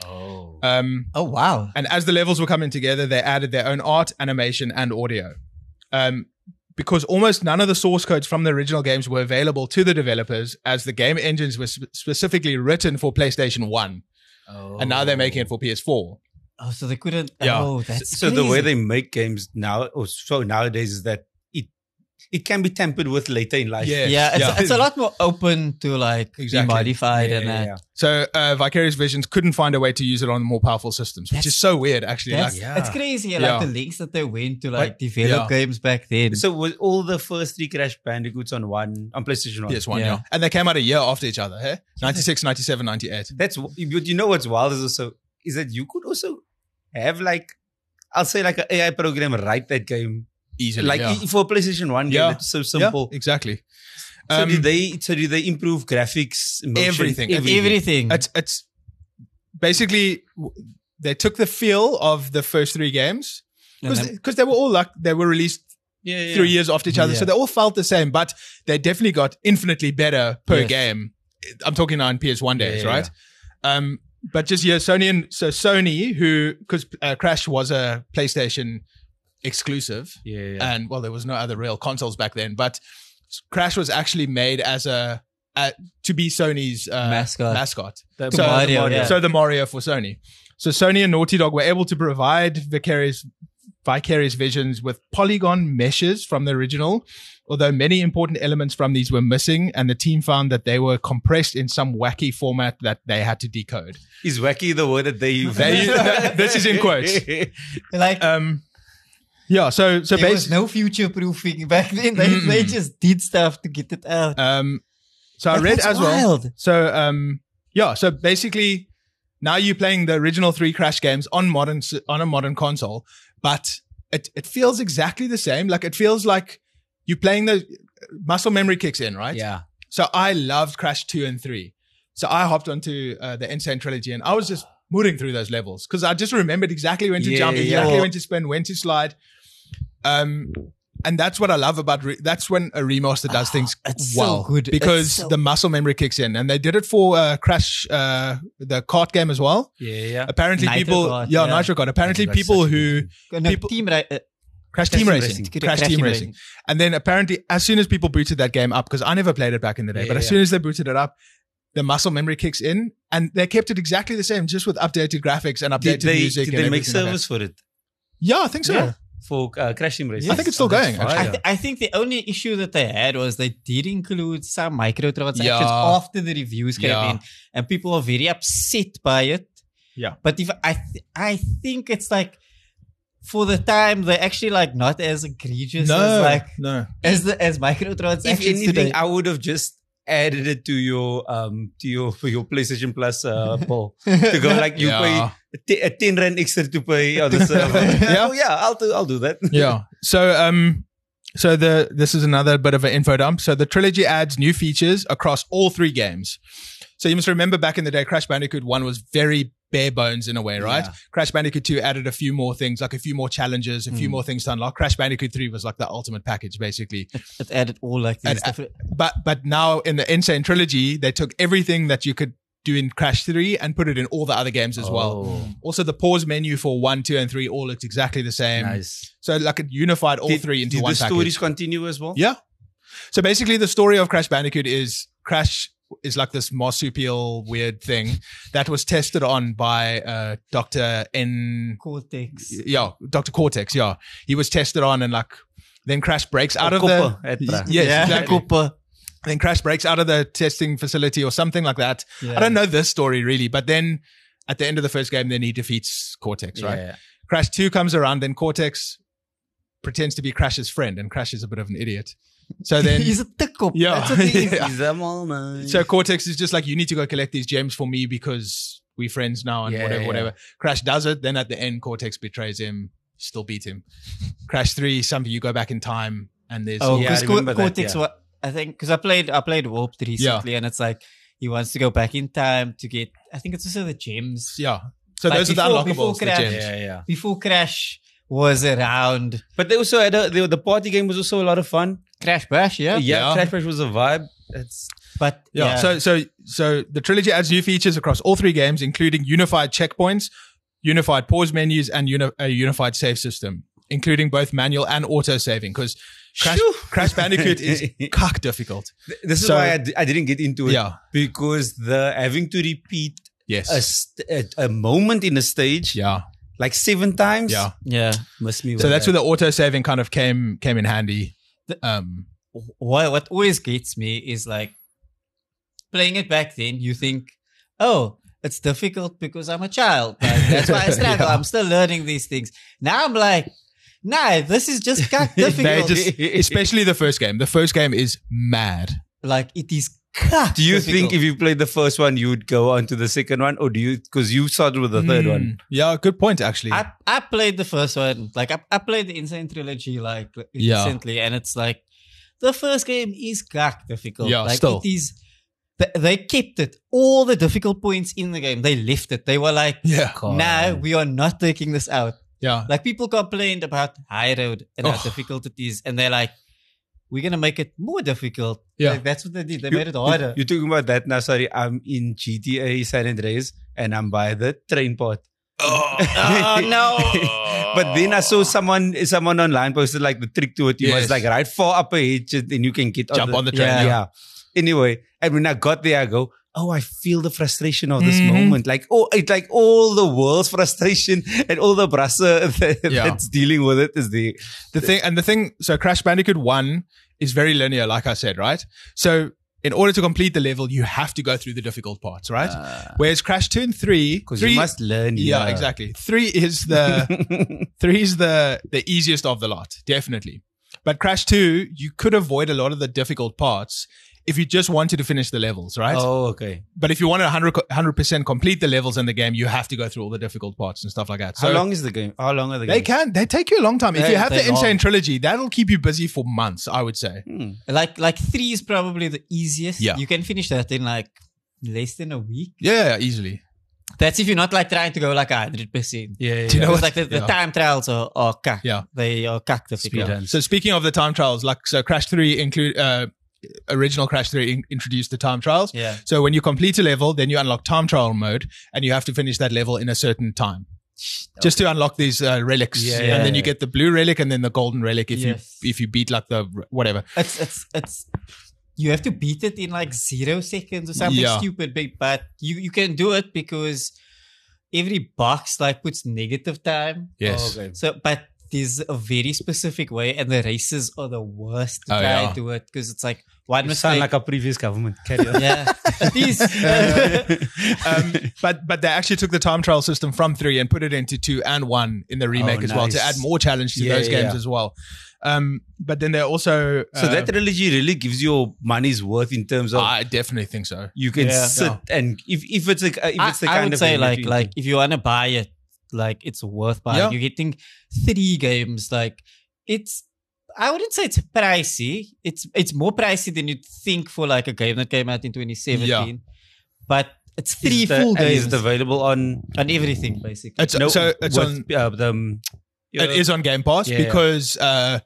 Oh. Um, Oh wow. and as the levels were coming together, they added their own art, animation, and audio. Um, because almost none of the source codes from the original games were available to the developers, as the game engines were sp- specifically written for PlayStation one, Oh. and now they're making it for P S four. Oh, so they couldn't. Yeah. Oh, that's so the way crazy. they make games now, or so nowadays, is that it it can be tampered with later in life. Yes. Yeah, it's, Yeah. it's a lot more open to like Exactly. be modified Yeah, and yeah, that. yeah. So uh, Vicarious Visions couldn't find a way to use it on more powerful systems, which That's- is so weird, actually. That's Like, Yeah. it's crazy. Like Yeah. the links that they went to like But- develop yeah. games back then. So was all the first three Crash Bandicoots on one on PlayStation One? P S one, Yeah. yeah. And they came out a year after each other, hey? ninety-six, ninety-seven, ninety-eight. That's but you know what's wild is also is that you could also have like I'll say like an A I program write that game Easily, like yeah. e- for a PlayStation One game. Yeah. It's so Yeah, simple. exactly. So Um, did they? So did they improve graphics? Motion, Everything. Everything. It's, it's basically, w- they took the feel of the first three games And then- because they were all like, they were released Yeah, yeah. three years after each other. Yeah. So they all felt the same, but they definitely got infinitely better per Yes. game. I'm talking now in P S one days, Yeah, yeah, right? Um, but just yeah, Sony and so Sony, who because uh, Crash was a PlayStation exclusive, Yeah, yeah. and well, there was no other real consoles back then. But Crash was actually made as a, a to be Sony's uh, Mascot. Mascot. The So, Mario, yeah. so the Mario for Sony. So Sony and Naughty Dog were able to provide Vicarious Vicarious Visions with polygon meshes from the original, although many important elements from these were missing, and the team found that they were compressed in some wacky format that they had to decode. Is wacky the word that they use? They use- this is in quotes. like Um, yeah, so so there was basically, no future proofing back then. They, they just did stuff to get it out. um, so I Like, read that's as well. wild. So um, yeah, so basically, now you're playing the original three Crash games on modern s- on a modern console, but it, it feels exactly the same. Like it feels like you're playing the muscle memory kicks in, right? Yeah. So I loved Crash two and three. So I hopped onto uh, the Insane Trilogy and I was just moving through those levels because I just remembered exactly when to Yeah, jump, yeah, exactly yeah. when to spin, when to slide. Um, and that's what I love about, re- that's when a remaster does things it's so well. good. It's Because so- the muscle memory kicks in. And they did it for uh, Crash, uh, the kart game as well. Yeah, yeah. Apparently Nitro people, Kart, yeah, yeah. Nitro Kart. Apparently Nitro Kart's people such a who, good No, people- team ra- uh, Crash Team Team Racing. Racing. Crash, Team, Racing. And then apparently, as soon as people booted that game up, because I never played it back in the day, Yeah, but as yeah. soon as they booted it up, the muscle memory kicks in, and they kept it exactly the same, just with updated graphics and updated Did they, music. did and they make everything like service for it? that. Yeah, I think so. Yeah. For uh, Crash Team Racing? I think it's still Oh, that's going, fire. actually. I, th- I think the only issue that they had was they did include some microtransactions Yeah. after the reviews came Yeah. in, and people were very upset by it. Yeah. But if I, th- I think it's like for the time they're actually like not as egregious No, as like no. as the as microtransactions If anything, today. I would have just added it to your um to your for your PlayStation Plus uh poll to go like you Yeah. pay a t- a ten rand extra to pay on the server. Yeah. Oh, yeah, I'll do I'll do that. Yeah. So, um, so the this is another bit of an info dump. So the trilogy adds new features across all three games. So you must remember back in the day, Crash Bandicoot one was very bare bones in a way, right? Yeah. Crash Bandicoot two added a few more things, like a few more challenges, a few Mm. more things to unlock. Crash Bandicoot three was like the ultimate package, basically. It added all like these And, uh, different. But but now in the Insane Trilogy, they took everything that you could do in Crash three and put it in all the other games as well. Oh, Also, the pause menu for one, two, and three all looked exactly the same. nice. So like it unified all Did- three into did one the package. stories continue as well? Yeah. So basically, the story of Crash Bandicoot is Crash is like this marsupial weird thing that was tested on by uh, Doctor N. Cortex. Yeah, Doctor Cortex. Yeah, he was tested on, and like then Crash breaks out of Copper, the. Etra. Yes, exactly. Cooper. Then Crash breaks out of the testing facility or something like that. Yeah. I don't know this story really, but then at the end of the first game, then he defeats Cortex, right? Yeah. Crash two comes around, then Cortex pretends to be Crash's friend, and Crash is a bit of an idiot. So then, He's a tickle. Yeah. That's what he is. Yeah. He's a moment. so Cortex is just like, you need to go collect these gems for me because we're friends now and Yeah, whatever, yeah. whatever. Crash does it. Then at the end, Cortex betrays him, still beat him. Crash three, something you go back in time and there's, Oh, Yeah, I because remember that, Cortex. yeah. wa- I think because I played I played Warped recently, and it's like he wants to go back in time to get. I think it's also the gems. yeah. So Like those before- are the before unlockables, the Crash. gems. yeah, yeah. Before Crash was around. But they also had a, the, the party game was also a lot of fun. Crash Bash, yeah. Yeah, Yeah. Crash Bash was a vibe. It's But Yeah. yeah, So, so, so the trilogy adds new features across all three games, including unified checkpoints, unified pause menus, and uni- a unified save system, including both manual and auto saving. Because Crash, Shoo. Crash Bandicoot is cuck difficult. this is So- why I, d- I didn't get into it. Yeah. Because the having to repeat Yes. a, st- a, a moment in a stage yeah. like seven times. Yeah. yeah. Must me. So with that's that. where the auto saving kind of came came in handy. The- Um, What what always gets me is like playing it back then. You think, oh, it's difficult because I'm a child. Like, that's why I struggle. Yeah. I'm still learning these things. Now I'm like, nah, this is just cuck they difficult. just, especially the first game. The first game is mad. like it is cuck. Do you difficult. think if you played the first one, you'd go on to the second one, or do you? Because you started with the third Mm. one. Yeah, good point actually. I I played the first one. Like I, I played the Insane Trilogy like Yeah. recently, and it's like the first game is cuck difficult. Yeah, like still. it is. They, they kept it all the difficult points in the game. They left it. They were like, yeah. "No, we are not taking this out." Yeah. Like people complained about High Road and how Oh. difficult it is, and they're like, "We're gonna make it more difficult." Yeah. Like, that's what they did. They You- made it harder. You're talking about that now. Sorry, I'm in G T A San Andreas, and I'm by the train part. Oh, no. But then I saw someone someone online posted like the trick to it. You Yes. must like right far up a hitch and you can get Jump on the train. Yeah. Yeah. Anyway, and when I got there, I go, oh, I feel the frustration of this Mhm. moment. Like, oh, it's like all the world's frustration and all the brassa that, Yeah. that's dealing with it is the The thing, and the thing, so Crash Bandicoot one is very linear, like I said, right? So in order to complete the level, you have to go through the difficult parts, right? Whereas Crash two and three, because three, you must learn. yeah, exactly. Three is the, three is the, the easiest of the lot, definitely. But Crash two, you could avoid a lot of the difficult parts if you just wanted to finish the levels, right? Oh, okay. But if you want to one hundred percent complete the levels in the game, you have to go through all the difficult parts and stuff like that. So How long is the game? How long are the they games? can, they take you a long time. If They- you have they the Insane long. Trilogy, that'll keep you busy for months, I would say. Hmm. Like like three is probably the easiest. Yeah. You can finish that in like less than a week. Yeah, easily. That's if you're not like trying to go like one hundred percent. Yeah, yeah. Do you know Because what? like the, the Yeah. time trials are, are cuck. Yeah. They are cuck difficult. Speed runs. So speaking of the time trials, like, so Crash three include, uh, original Crash three in- introduced the time trials. Yeah. So when you complete a level, then you unlock time trial mode and you have to finish that level in a certain time. Just to unlock these uh, relics. Yeah, and then yeah. you get the blue relic and then the golden relic if Yes. you if you beat like the whatever. It's it's it's you have to beat it in like zero seconds or something Yeah. stupid, big, but you you can do it because every box like puts negative time. Yes. Oh, okay. So, but there's a very specific way, and the races are the worst to Oh, try yeah. and do it because it's like one You mistake. sound like a previous government. Carry on. yeah, at least. um, but but they actually took the time trial system from three and put it into two and one in the remake Oh, as well to nice. add more challenge to Yeah, those yeah, games yeah. as well. Um, but then they're also So uh, that trilogy really gives you money's worth in terms of I definitely think so. you can Yeah. sit and if, if it's a if I, it's the I kind would of say game like that you- like if you want to buy it, like it's worth buying. Yeah. You're getting three games. Like it's, I wouldn't say it's pricey. It's it's more pricey than you'd think for like a game that came out in twenty seventeen. But it's is three the- full and games is it available on on everything basically. It's no, so it's with, on uh, the um, it is on Game Pass Yeah, yeah. because uh,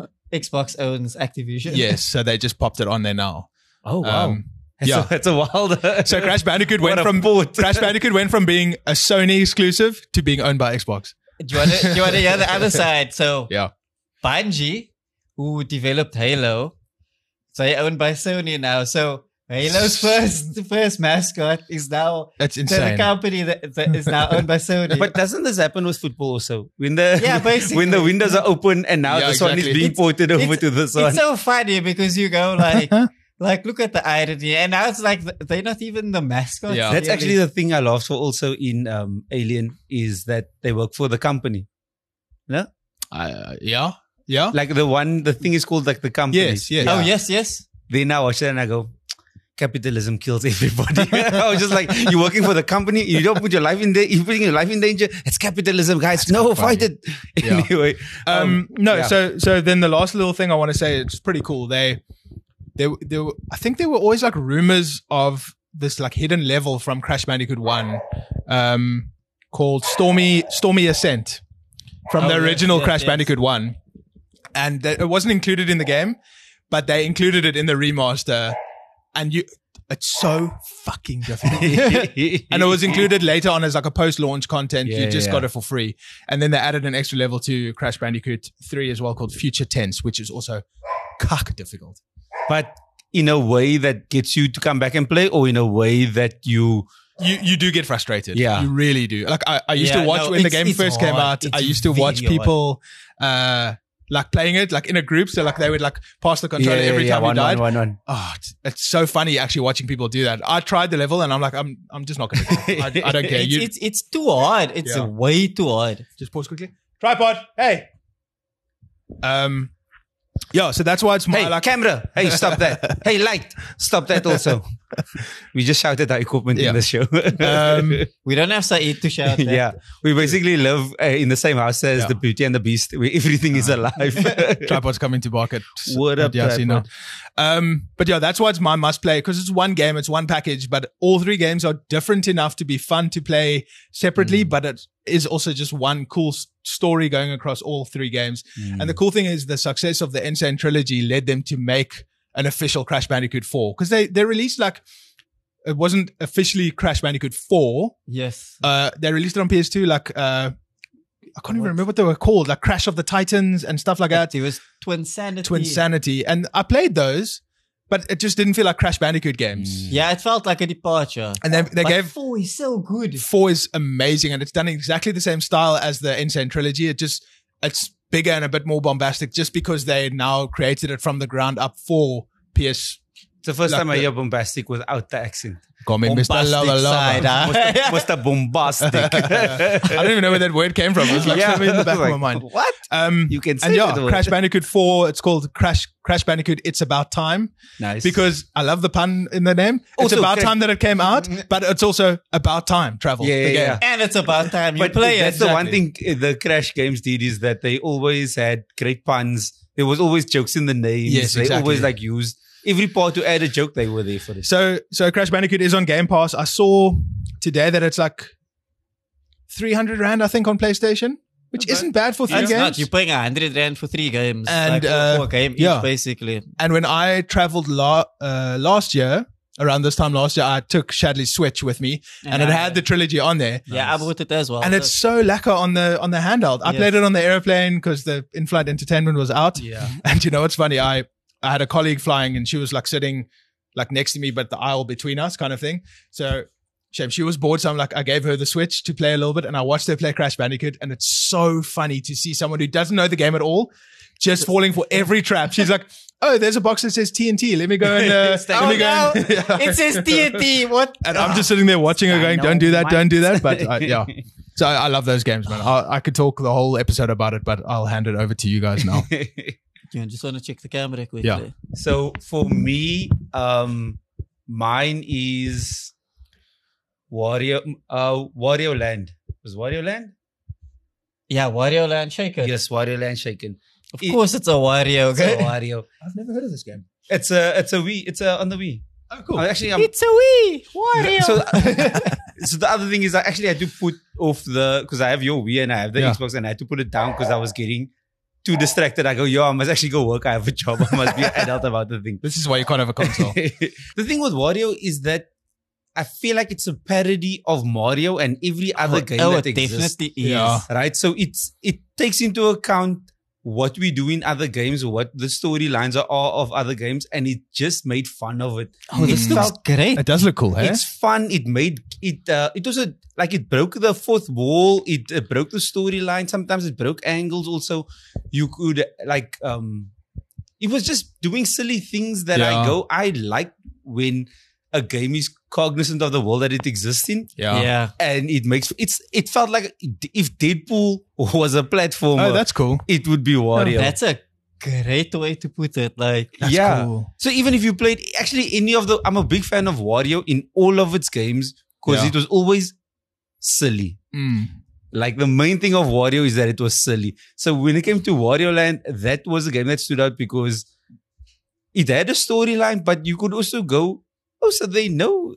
Xbox owns Activision. yes, so they just popped it on there now. oh wow Um, that's yeah. a, that's a wild So Crash Bandicoot What went a from port. Crash Bandicoot went from being a Sony exclusive to being owned by Xbox. Do you want to do you want to hear the other side? So Yeah. Bungie, who developed Halo, so they're owned by Sony now. So Halo's first first mascot is now That's the insane. company that, that is now owned by Sony. But doesn't this happen with football also? When the Yeah, basically. when the windows are open and now Yeah, this one is exactly. being It's- ported over it's- to this one. it's so funny because you go like, like look at the irony, and now it's like they're not even the mascots. Yeah. That's really. actually the thing I love for also in um, Alien is that they work for the company. No? Uh, yeah. Yeah. Like the one, the thing is called like the company. Yes, yes. Oh Yeah. yes, yes. Then I watch it and I go, capitalism kills everybody. I was just like, you're working for the company. You don't put your life in there. You're putting your life in danger. It's capitalism, guys. No, funny. fight it. Yeah. Anyway. Um, no, yeah. so so then the last little thing I want to say, it's pretty cool. They, they, they were, I think there were always like rumors of this like hidden level from Crash Bandicoot One, um, called Stormy Stormy Ascent from Oh, the yes, original yes, Crash yes. Bandicoot One, and that, it wasn't included in the game, but they included it in the remaster, and you. It's so fucking difficult. And it was included later on as like a post-launch content. Yeah, you just yeah. got it for free. And then they added an extra level to Crash Bandicoot three as well called Future Tense, which is also cuck difficult. But in a way that gets you to come back and play, or in a way that you You you do get frustrated. Yeah. You really do. Like I, I used Yeah, to watch no, when the it's- game it's first came hard. out, I It's used to watch very hard. people uh like playing it like in a group. So like they would like pass the controller every time one, you died. one, one, one. Oh, it's, it's so funny actually watching people do that. I tried the level and I'm like, I'm I'm just not gonna do it. I, I don't care. It's, You it's it's too hard. It's Yeah. way too hard. just pause quickly. Tripod. Hey. Um. Yeah. So that's why it's my Hey, like. camera. Hey, stop that. Hey, light. Stop that also. We just shouted our equipment Yeah. in the show. Um, We don't have Saeed to shout that. yeah. We basically live uh, in the same house as Yeah. the Beauty and the Beast, where everything is alive. Tripod's coming to bark at. What up, at Yasina. Tripod? Um, but yeah, that's why it's my must play because it's one game, it's one package, but all three games are different enough to be fun to play separately, Mm. but it is also just one cool s- story going across all three games. Mm. And the cool thing is the success of the Insane Trilogy led them to make an official Crash Bandicoot four because they, they released like, it wasn't officially Crash Bandicoot four. Yes. Uh, they released it on P S two, like, uh, I can't even remember what they were called, like Crash of the Titans and stuff like that. It was Twin Sanity. Twin Sanity. And I played those, but it just didn't feel like Crash Bandicoot games. Yeah, it felt like a departure. And then they But gave four is so good. four is amazing and it's done in exactly the same style as the Insane Trilogy. It just, it's bigger and a bit more bombastic just because they now created it from the ground up for P S It's the first Like time I the- hear bombastic without the accent. Got me, Mister Bombastic Lava side, Lava. huh? Mister Mister Bombastic. I don't even know where that word came from. It was like something in the back Like, of my mind. What? Um, You can say and yeah, that word. Crash Bandicoot four. It's called Crash Crash Bandicoot. It's about time Nice. because I love the pun in the name. It's Also, about Crash- time that it came out, but it's also about time travel. Yeah, the yeah, game. yeah. And it's about time you But play it. that's the one Exactly. thing the Crash games did is that they always had great puns. There was always jokes in the names. Yes, they exactly. always like used every part to add a joke. They were there for it. So so Crash Bandicoot is on Game Pass. I saw today that it's like three hundred rand, I think, on PlayStation, which Okay. isn't bad for three That's games. not. You're paying a hundred rand for three games, And, like, uh, for a game yeah. each, basically. And when I traveled la- uh, last year, around this time last year, I took Shadley's Switch with me, and it I- had the trilogy on there. Yeah, I bought it as well. And it's so lacquer on the on the handheld. I Yes. played it on the airplane because the in-flight entertainment was out. Yeah. And you know what's funny? I I had a colleague flying, and she was like sitting like next to me, but the aisle between us, kind of thing. So shame she was bored, so I'm like, I gave her the Switch to play a little bit, and I watched her play Crash Bandicoot, and it's so funny to see someone who doesn't know the game at all just falling for every trap. She's like, "Oh, there's a box that says T N T. Let me go and uh, It's like, let me oh, go." no. And, yeah. It says T N T. What? And I'm just sitting there watching her, going, "Don't do that, don't do that." But uh, yeah, yeah. so I, I love those games, man. I, I could talk the whole episode about it, but I'll hand it over to you guys now. You just want to check the camera quickly. Yeah. So for me, um, mine is Wario, uh, Wario Land. Was Wario Land? Yeah, Wario Land Shaker. Yes, Wario Land Shaken. Of course, it's a Wario. It's a Okay? Wario. I've never heard of this game. It's a, it's a Wii. It's a on the Wii. Oh, cool. Uh, actually, I'm, It's a Wii. Wario. so, so the other thing is, I actually had to put off the because I have your Wii and I have the Yeah. Xbox, and I had to put it down because I was getting too distracted. I go, yo, I must actually go work. I have a job. I must be an adult about the thing. This is why you can't have a console. The thing with Wario is that I feel like it's a parody of Mario and every other oh, game oh, that it exists. definitely is. Yeah. Right? So it's it takes into account what we do in other games, what the storylines are of other games, and it just made fun of it. Oh, this It looks felt- great. It does look cool, hey? It's fun. It made it. Uh, it was a like it broke the fourth wall. It uh, broke the storyline. Sometimes it broke angles. Also, you could like. um It was just doing silly things that Yeah. I go. I like when a game is cognizant of the world that it exists in, Yeah. Yeah. and it makes it's. It felt like if Deadpool was a platformer, Oh, that's cool. it would be Wario. That's a great way to put it. Like, That's Yeah. cool. So even if you played actually any of the, I'm a big fan of Wario in all of its games because Yeah. it was always silly. Mm. Like the main thing of Wario is that it was silly. So when it came to Wario Land, that was a game that stood out because it had a storyline, but you could also go, oh, so they know,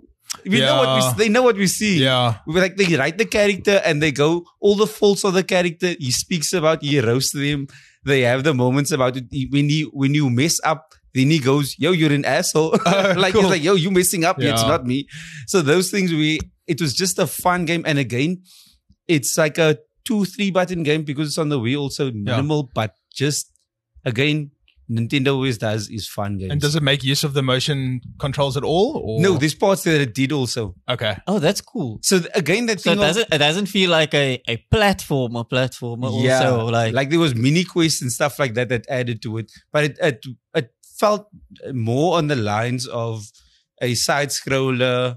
we know what Yeah. we, they know what we see. Yeah. Like they write the character and they go all the faults of the character. He speaks about, he roasts them. They have the moments about it. He- When he when you mess up, then he goes, "Yo, you're an asshole." Like Cool. he's like, "Yo, you messing up? It's Yeah. not me." So those things we. It was just a fun game, and again, it's like a two three button game because it's on the Wii. Also minimal, but just again, Nintendo always does is fun games. And does it make use of the motion controls at all? Or? no, there's parts that it did also. Okay. oh, that's cool. So th- again, that So it thing of- doesn't, it doesn't feel like a, a platformer, platformer yeah, also. Like, like there was mini quests and stuff like that that added to it, but it it, it felt more on the lines of a side scroller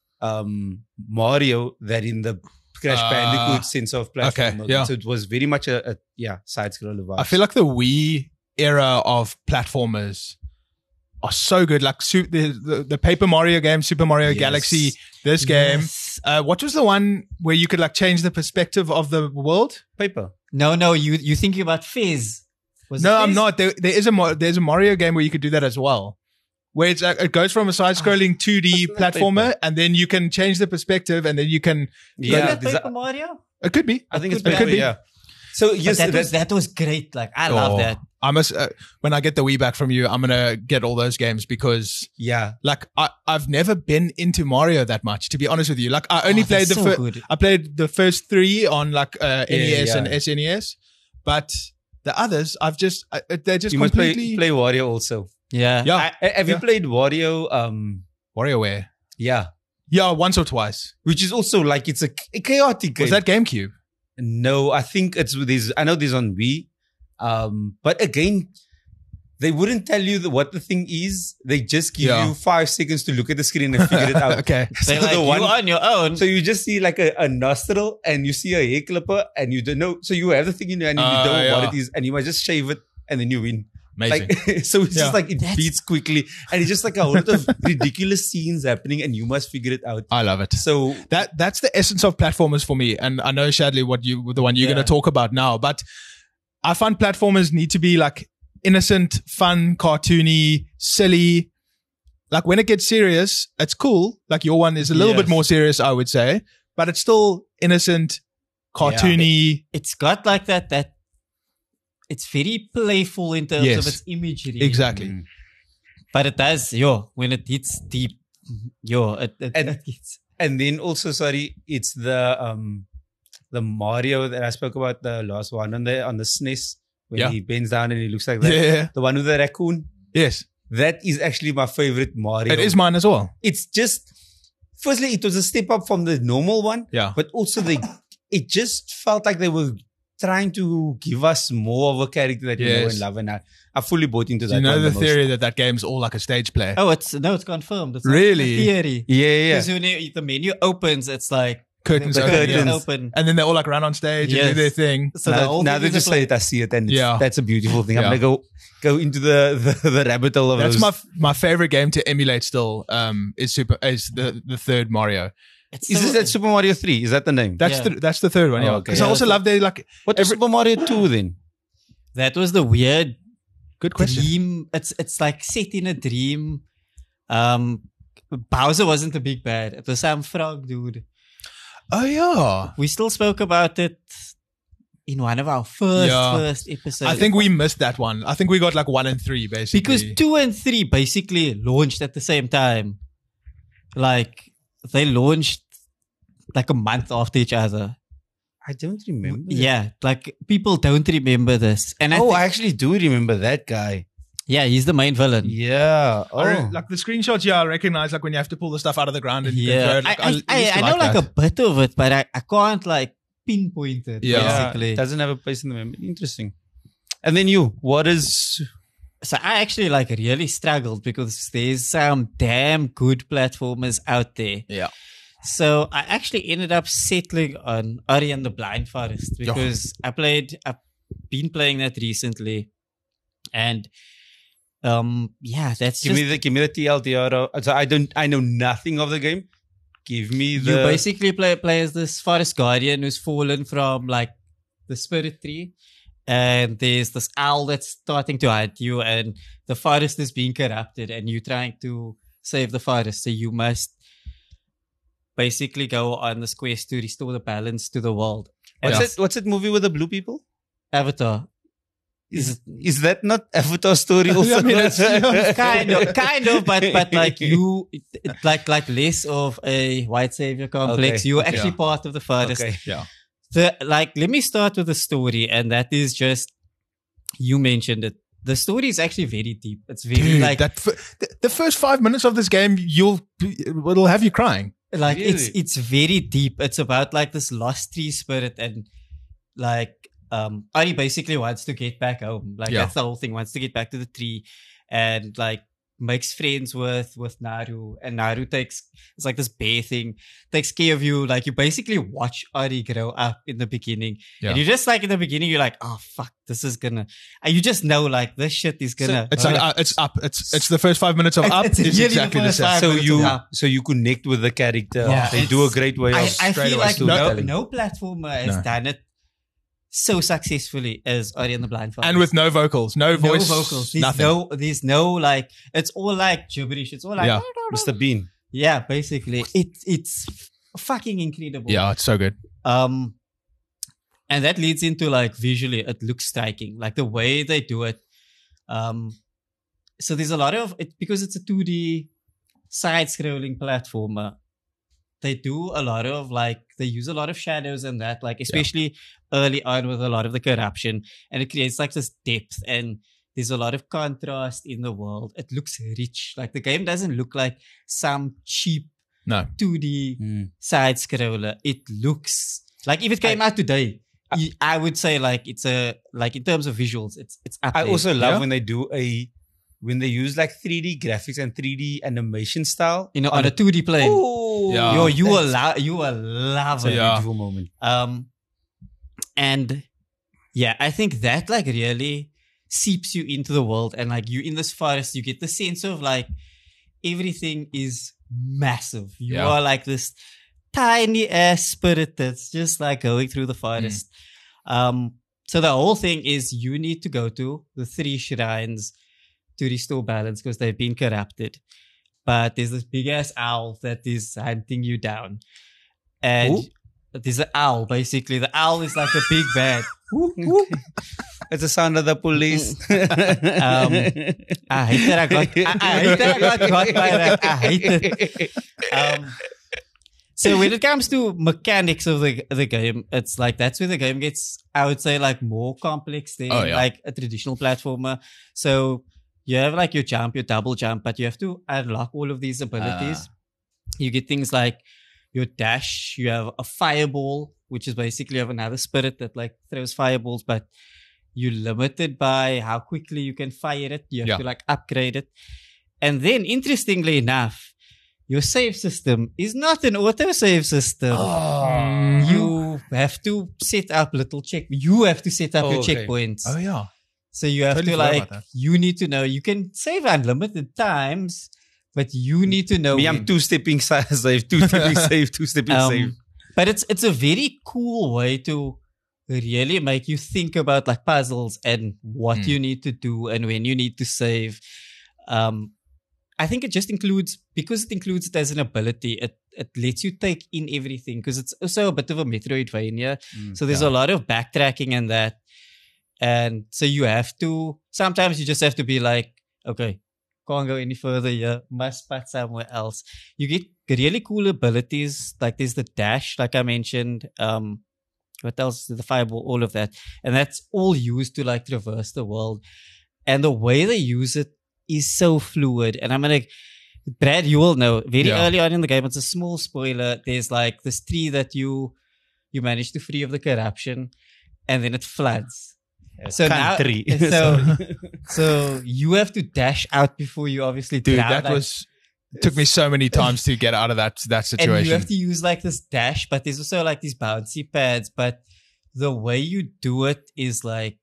um, Mario than in the Crash Ah, Bandicoot sense of platform. okay, yeah. So it was very much a, a yeah side scroller vibe. I feel like the Wii era of platformers are so good. Like su- the, the the Paper Mario game, Super Mario Yes. Galaxy, this game. Yes. Uh, what was the one where you could like change the perspective of the world? paper. No, no, you, you're thinking about Fizz. Was No, it I'm Fizz? not. There, there is a Mar- there's a Mario game where you could do that as well, where it's uh, it goes from a side-scrolling two D Wasn't that platformer, Paper? and then you can change the perspective, and then you can. Yeah, Is that there's a- Paper Mario? It could be. I think it's Could be. paper. Could be. Yeah. So But yes, that, that- was, that was great. Like, I love Oh, that. I must. Uh, when I get the Wii back from you, I'm gonna get all those games because, yeah. like, I I've never been into Mario that much. To be honest with you, like, I only Oh, played that's the so fir- good. I played the first three on like uh, N E S Yeah, and yeah. S N E S, but the others, I've just uh, they're just You must play completely play Wario also. Yeah. yeah. I, have you Yeah. played Wario? Um, WarioWare. yeah, Yeah, once or twice. which is also like it's a, a chaotic game. Was that GameCube? No, I think it's with these. I know these on Wii, um, but again, they wouldn't tell you the, what the thing is. They just give Yeah. you five seconds to look at the screen and figure it out. Okay. They're So like, the you one- on your own. So you just see like a, a nostril and you see a hair clipper and you don't know. So you have the thing in your hand and you Uh, don't know yeah. what it is and you might just shave it and then you win. Amazing. Like, so it's Yeah. just like it That's- beats quickly and it's just like a whole lot of ridiculous scenes happening and you must figure it out. I love it. So That that's the essence of platformers for me. And I know, Shadley, what you the one you're Yeah. going to talk about now. But I find platformers need to be like innocent, fun, cartoony, silly. Like when it gets serious, it's cool. Like your one is a little Yes. bit more serious, I would say, but it's still innocent, cartoony. It's got like that, that it's very playful in terms Yes. of its imagery. Exactly. Mm. But it does, yo, when it hits deep, yo, it, it, And- it gets. and then also sorry, it's the um the Mario that I spoke about, the last one on the on the S N E S when Yeah. he bends down and he looks like Yeah. that. yeah. The one with the raccoon. Yes. That is actually my favorite Mario. It is mine as well. It's just firstly it was a step up from the normal one, Yeah. but also they it just felt like they were trying to give us more of a character that we know Yes. and love, and I, I fully bought into Do that. you know one the most. theory that that game's all like a stage play? Oh, it's, no, it's confirmed. It's Really? Not a theory. Yeah, yeah, yeah. Because when you, the menu opens, it's like, Curtains the open. curtains. curtains yeah. open. And then they all like run on stage and do Yes. their thing. So the now, whole now thing they is a just play. say it, I see it, and it's, Yeah. that's a beautiful thing. Yeah. I'm gonna go go into the the, the rabbit hole of That's those. my my favorite game to emulate still. Um, is super is the the third Mario. It's Is so- this that Super Mario three? Is that the name? That's Yeah. the that's the third one. Oh, Yeah, okay. because Yeah, I also that's love they like What is every- Super Mario two then? That was the weird good question. dream. It's it's like set in a dream. Um, Bowser wasn't the big bad. It was some frog dude. Oh yeah, We still spoke about it in one of our first Yeah. first episodes. I think we missed that one. I think we got like one and three basically. because two and three basically launched at the same time. Like they launched like a month after each other. I don't remember. Yeah, like people don't remember this. And I Oh, think- I actually do remember that guy. yeah, he's the main villain. Yeah. I re- Oh. like the screenshots. Yeah, I recognize like when you have to pull the stuff out of the ground and Yeah, convert, I, like, I, used I, to I know like, that. a bit of it, but I, I can't like pinpoint it. Yeah. Yeah, basically. it doesn't have a place in the memory. Interesting. And then you, what is? So I actually like really struggled because there's some damn good platformers out there. Yeah. So I actually ended up settling on Ori and the Blind Forest because I played, I've been playing that recently, and um, yeah, that's Give just me the give me the T L D R. So I don't. I know nothing of the game. Give me the. you basically play play as this forest guardian who's fallen from like the spirit tree, and there's this owl that's starting to hunt you, and the forest is being corrupted, and you're trying to save the forest. So you must basically go on this quest to restore the balance to the world. What's Yeah. it? What's that movie with the blue people? Avatar. Is is that not Avatar story also? I mean, it's- yeah. kind of, kind of, but but like you, it, it- like like less of a white savior complex. Okay. You're actually Yeah. part of the forest. Okay. Yeah. The like, let me start with the story, and that is just you mentioned it. The story is actually very deep. It's very Dude, like that f- the, the first five minutes of this game, you'll it'll have you crying. like it's Really? it's very deep. It's about like this lost tree spirit, and like um Ari basically wants to get back home. Like Yeah. that's the whole thing. Wants to get back to the tree, and like makes friends with with Naru, and Naru takes it's like this bear thing takes care of you. Like you basically watch Ari grow up in the beginning, Yeah. and you just like in the beginning you're like, oh fuck, this is gonna. And you just know like this shit is gonna. It's like uh, it's up. It's it's the first five minutes of It's- up. it's It's really the exactly the first same. five So minutes you of Up. so you connect with the character. Yeah, They do a it's- great way of. I, I straight feel away like storytelling. no, no platformer has No. done it so successfully as Ori and the Blind Forest. And with no vocals, no no voice, vocals, there's nothing. no, there's no like, it's all like gibberish. It's all like, Yeah. Mister Bean. yeah, basically, it it's fucking incredible. Yeah, it's so good. Um, and that leads into like visually, it looks striking, like the way they do it. Um, so there's a lot of it because it's a two D side-scrolling platformer. They do a lot of like they use a lot of shadows and that, like especially early on with a lot of the corruption, and it creates like this depth and there's a lot of contrast in the world. It looks rich. Like the game doesn't look like some cheap No. two D Mm. side scroller. It looks like if it came out today, y- I would say like it's a like in terms of visuals, it's it's up I there. also love Yeah. when they do a when they use like three D graphics and three D animation style. you know on a two D plane. Oh, Yeah. Yo, you will that's love you will love a it. Yeah. beautiful moment. Um, and yeah, I think that like really seeps you into the world, and like you in this forest, you get the sense of like everything is massive. You Yeah. are like this tiny ass spirit that's just like going through the forest. Um, so the whole thing is you need to go to the three shrines to restore balance because they've been corrupted. But there's this big ass owl that is hunting you down. And Who? there's an owl, basically. The owl is like a big bad. It's the sound of the police. Um, I hate that I got I, I hate that I got caught by that. I hate it. Um, so when it comes to mechanics of the the game, it's like that's where the game gets, I would say, like more complex than Oh, yeah. like a traditional platformer. So you have like your jump, your double jump, but you have to unlock all of these abilities. You get things like your dash, you have a fireball, which is basically you have another spirit that like throws fireballs, but you're limited by how quickly you can fire it. You have Yeah. to like upgrade it. And then interestingly enough, your save system is not an auto save system. Mhm. You have to set up little check. You have to set up Oh, your okay. checkpoints. Oh yeah. So you have Totally to forgot like, about that. you need to know, you can save unlimited times, but you need to know. Me, when. I'm two stepping save, two stepping save, two stepping Um, save. But it's it's a very cool way to really make you think about like puzzles and what Mm. you need to do and when you need to save. Um, I think it just includes, because it includes it as an ability, it, it lets you take in everything because it's also a bit of a Metroidvania. Mm, So there's yeah. a lot of backtracking and that. And so you have to, sometimes you just have to be like, okay, can't go any further here, must spot somewhere else. You get really cool abilities, like there's the dash, like I mentioned. Um, what else? The fireball, all of that. And that's all used to like traverse the world. And the way they use it is so fluid. And I'm gonna, Brad, you will know, very Yeah. early on in the game, it's a small spoiler. There's like this tree that you you manage to free of the corruption, and then it floods. So now, Country. so so you have to dash out before you obviously Dude, drown, that like- was took me so many times to get out of that that and you situation. have to use like this dash, but there's also like these bouncy pads. But the way you do it is like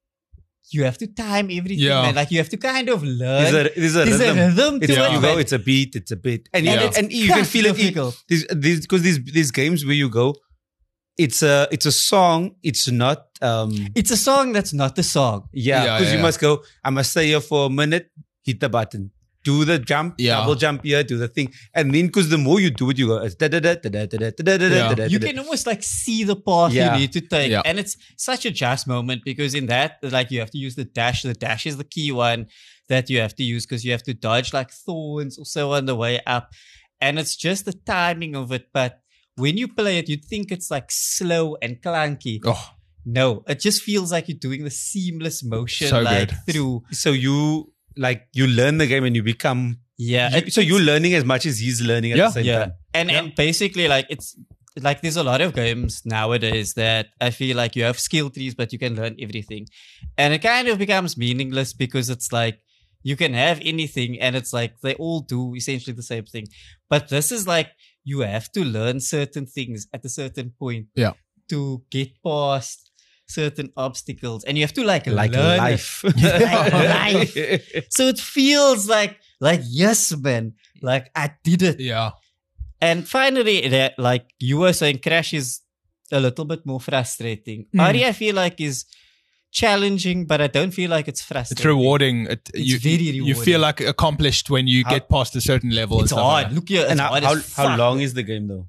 you have to time everything, Yeah. man. Like you have to kind of learn. There's a, there's a There's a rhythm. rhythm to It's, it, You man. go, it's a beat, it's a beat. And, Yeah. and, and you can feel it. difficult. These, these, because these, these games where you go, it's a, it's a song. It's not, um, It's a song that's not the song. yeah, Yeah, because yeah, you yeah. must go, I must stay here for a minute, hit the button, do the jump, Yeah. double jump here, do the thing. And then, because the more you do it, you go, it's da da da da da da da da da Yeah. da da. You can almost like see the path Yeah. you need to take. Yeah. And it's such a just moment because in that, like you have to use the dash. The dash is the key one that you have to use because you have to dodge like thorns or so on the way up. And it's just the timing of it. But when you play it, you'd think it's like slow and clunky. Oh, No, it just feels like you're doing the seamless motion So like good. through. So you, like, you learn the game and you become, Yeah. you- so you're learning as much as he's learning at Yeah. the same yeah. time. And Yeah. and basically like it's like there's a lot of games nowadays that I feel like you have skill trees, but you can learn everything. And it kind of becomes meaningless because it's like you can have anything and it's like they all do essentially the same thing. But this is like you have to learn certain things at a certain point Yeah. to get past certain obstacles. And you have to like Like learn it. life. Like life. So it feels like like yes, man. Like I did it. yeah. And finally, that, like you were saying, Crash is a little bit more frustrating. Mm. Ari, I feel like is challenging, but I don't feel like it's frustrating. It's rewarding. It, It's you, very You rewarding. feel like accomplished when you How- get past a certain level. It's and stuff hard. Like Look here, it's And how, hard how, as how fuck. long is the game though?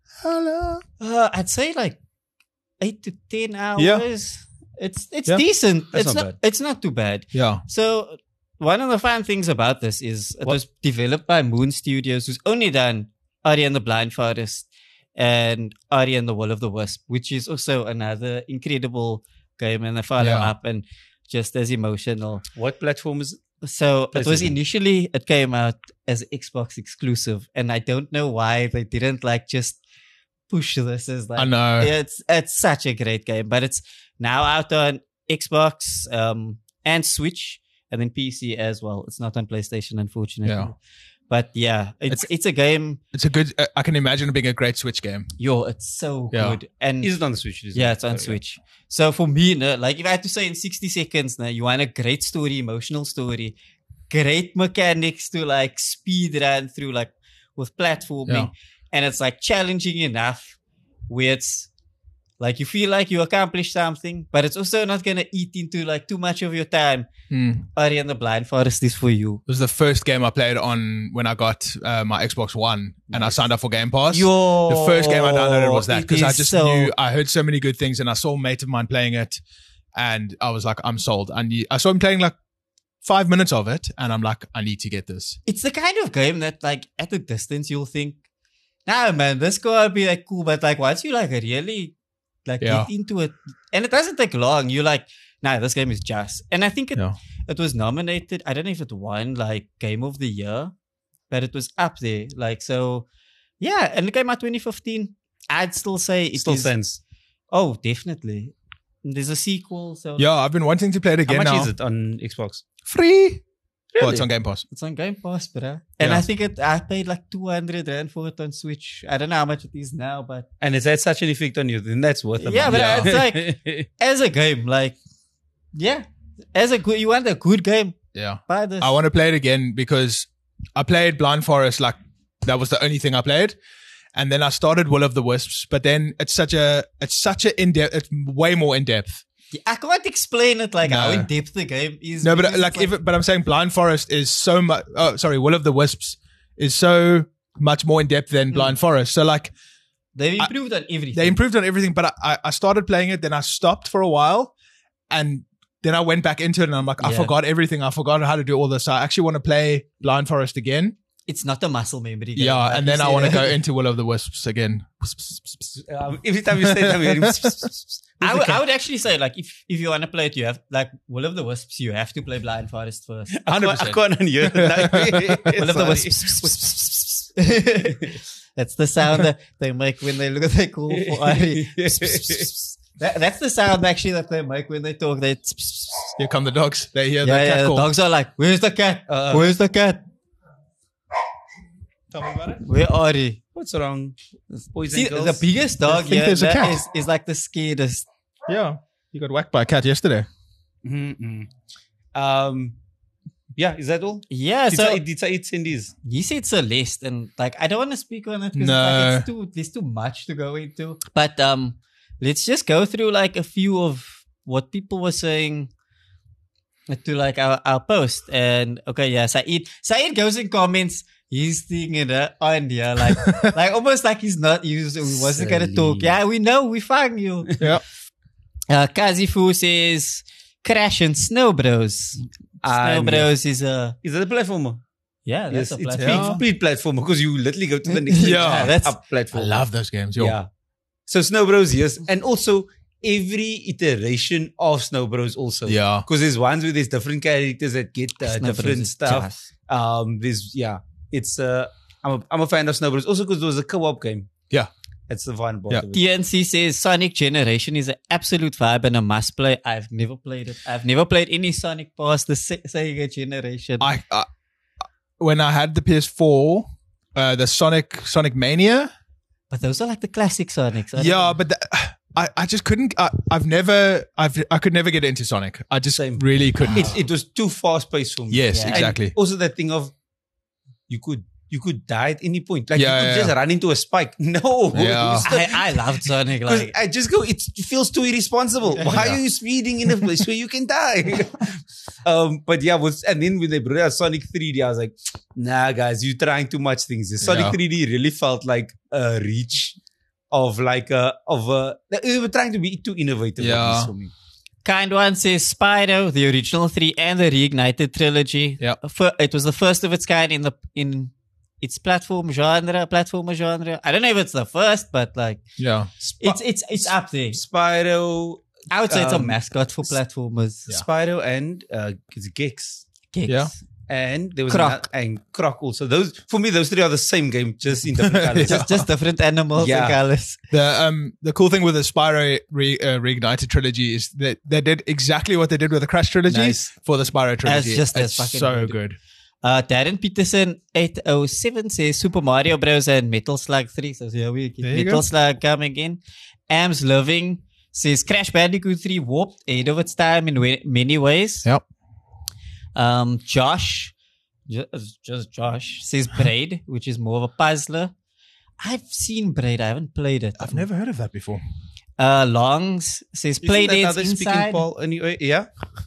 that. Uh, I'd say like eight to ten hours. Yeah. It's it's Yeah. decent. That's it's not not. bad. It's not too bad. Yeah. So one of the fun things about this is it What- was developed by Moon Studios, who's only done Ari and the Blind Forest and Ari and the Will of the Wisp, which is also another incredible game and a follow Yeah. up and just as emotional. What platform is it? So it was PlayStation. initially it came out as Xbox exclusive, and I don't know why they didn't like just push this as like I know. it's it's such a great game, but it's now out on Xbox um, and Switch, and then P C as well. It's not on PlayStation, unfortunately. Yeah. But yeah, it's it's a game. It's a good. Uh, I can imagine it being a great Switch game. Yo, it's so Yeah. good. And Is it on the Switch? Is yeah, it? it's on Oh, Switch. So for me, no, like if I had to say in sixty seconds, no, you want a great story, emotional story, great mechanics to like speed run through like with platforming, Yeah. and it's like challenging enough where it's like you feel like you accomplished something, but it's also not gonna eat into like too much of your time. Hmm. Ori and the Blind Forest is for you. It was the first game I played on when I got uh, my Xbox One and I signed up for Game Pass. Yo, The first game I downloaded was that it because I is just so- knew I heard so many good things and I saw a mate of mine playing it and I was like, I'm sold. I need, I saw him playing like five minutes of it and I'm like, I need to get this. It's the kind of game that like at a distance you'll think, nah man, this gonna be like cool, but like once you like really like Yeah. get into it, and it doesn't take long, you're like, nah, this game is just. And I think it Yeah. it was nominated. I don't know if it won like Game of the Year, but it was up there. Like so, yeah. And it came out twenty fifteen. I'd still say it Still is- sense. Oh, definitely. There's a sequel, so Yeah, I've been wanting to play it How again much now. is it on Xbox? Free. Oh, Really? it's on Game Pass. it's on Game Pass, bro. And Yeah. I think it. I paid like two hundred rand for it on Switch. I don't know how much it is now, but And it's had such an effect on you, then that's worth it. Yeah, but Yeah. it's like as a game, like yeah, as a good, you want a good game, Yeah. buy this. I want to play it again because I played Blind Forest like that was the only thing I played. And then I started Will of the Wisps, but then it's such a it's such a in depth it's way more in depth. I can't explain it like how No. in depth the game is. No, but because like it's if it, but I'm saying Blind Forest is so much oh sorry, Will of the Wisps is so much more in depth than Blind Forest. So like they've improved on everything. they improved on everything, but I, I, I started playing it, then I stopped for a while and then I went back into it and I'm like, I Yeah. forgot everything. I forgot how to do all this. So I actually want to play Blind Forest again. It's not a muscle memory game. Yeah, like and you then I said. want to go into Will of the Wisps again. Um, every time you say that, I'm hearing. I would, I would actually say like if, if you want to play it, you have like Will of the Wisps. You have to play Blind Forest first. I can't- I can't hear. Will of the Wisps. That's the sound that they make when they look at their call for Ari. That, that's the sound actually that they make when they talk. They Here come the dogs. They hear yeah, the yeah, cat the call. dogs are like, "Where's the cat? Uh, Where's the cat? Tell me about it. Where are he?" What's wrong? Boys See, and girls? the biggest dog think here there's a that cat. is, is like the scaredest. Yeah, you got whacked by a cat yesterday. Mm-mm. Um, yeah, is that all? Yeah, Did so I, did I eat Cindy's? you said Celeste, and like I don't want to speak on it because No. like, it's too there's too much to go into. But um, let's just go through like a few of what people were saying to like our, our post. And okay, yeah, Saeed Saeed goes in comments. He's thinking it on yeah, like like almost like he's not he, was, he wasn't gonna Silly. talk. Yeah, we know, we found you. Yeah. Uh, Kazifu says Crash and Snow Bros. Snow Um, Bros is a Is that a platformer? yeah, that's Yes, a it's platform. Yeah. speed, speed platformer because you literally go to the next Yeah, stage, that's- up platform. I love those games. Yo. Yeah. So Snow Bros, yes. And also every iteration of Snow Bros also. Yeah. Because there's ones where there's different characters that get uh, Snow Bros different is stuff. just- Um, there's, yeah. It's, uh, I'm a, I'm a fan of Snow Bros. Also because there was a co-op game. Yeah. That's the fun part Yeah. of it. T N C says Sonic Generation is an absolute vibe and a must play. I've never played it. I've never played any Sonic past the Se- Sega generation. I, I when I had the P S four, uh, the Sonic Sonic Mania. but those are like the classic Sonics. I don't Yeah, know. but the, I I just couldn't. I, I've never. I've I could never get into Sonic. I just Same. really couldn't. It, it was too fast paced for me. Yes, Yeah. And exactly. also that thing of you could you could die at any point. Like Yeah, you could yeah, just run into a spike. No. Yeah. It's the- I, I loved Sonic. Because Like, I just go, it's, it feels too irresponsible. Why Yeah. are you speeding in a place where you can die? um, but yeah, was, and then when they brought out Sonic three D, I was like, nah, guys, you're trying too much things. Sonic Yeah. three D really felt like a reach of like a, of a, they were trying to be too innovative. at Yeah. least for me. Kind One says Spyro, the original three and the Reignited trilogy. Yeah. Fir- It was the first of its kind in the in its platform genre, platformer genre. I don't know if it's the first, but like Yeah. it's it's it's up there. Spyro, I would say it's a um, mascot for platformers. Yeah. Spyro and, uh, it's Gex. Gex. Yeah. and there was Croc. another, and Croc also. Those for me, those three are the same game, just in different colors. Just, just different animals Yeah. and colors. The um the cool thing with the Spyro Re, uh, Reignited trilogy is that they did exactly what they did with the Crash trilogy Nice. for the Spyro trilogy. just as it's fucking so good. good. Uh, Darren Peterson eight oh seven says Super Mario Bros. And Metal Slug three. So here we get There you Metal go. Slug coming in. Am's Living says Crash Bandicoot three warped ahead of its time in wa- many ways. Yep. Um, Josh, just, just Josh, says Braid, which is more of a puzzler. I've seen Braid. I haven't played it. I've never heard of that before. Uh, Longs says Play Isn't that Dates another speaking Inside. Paul anyway? Yeah.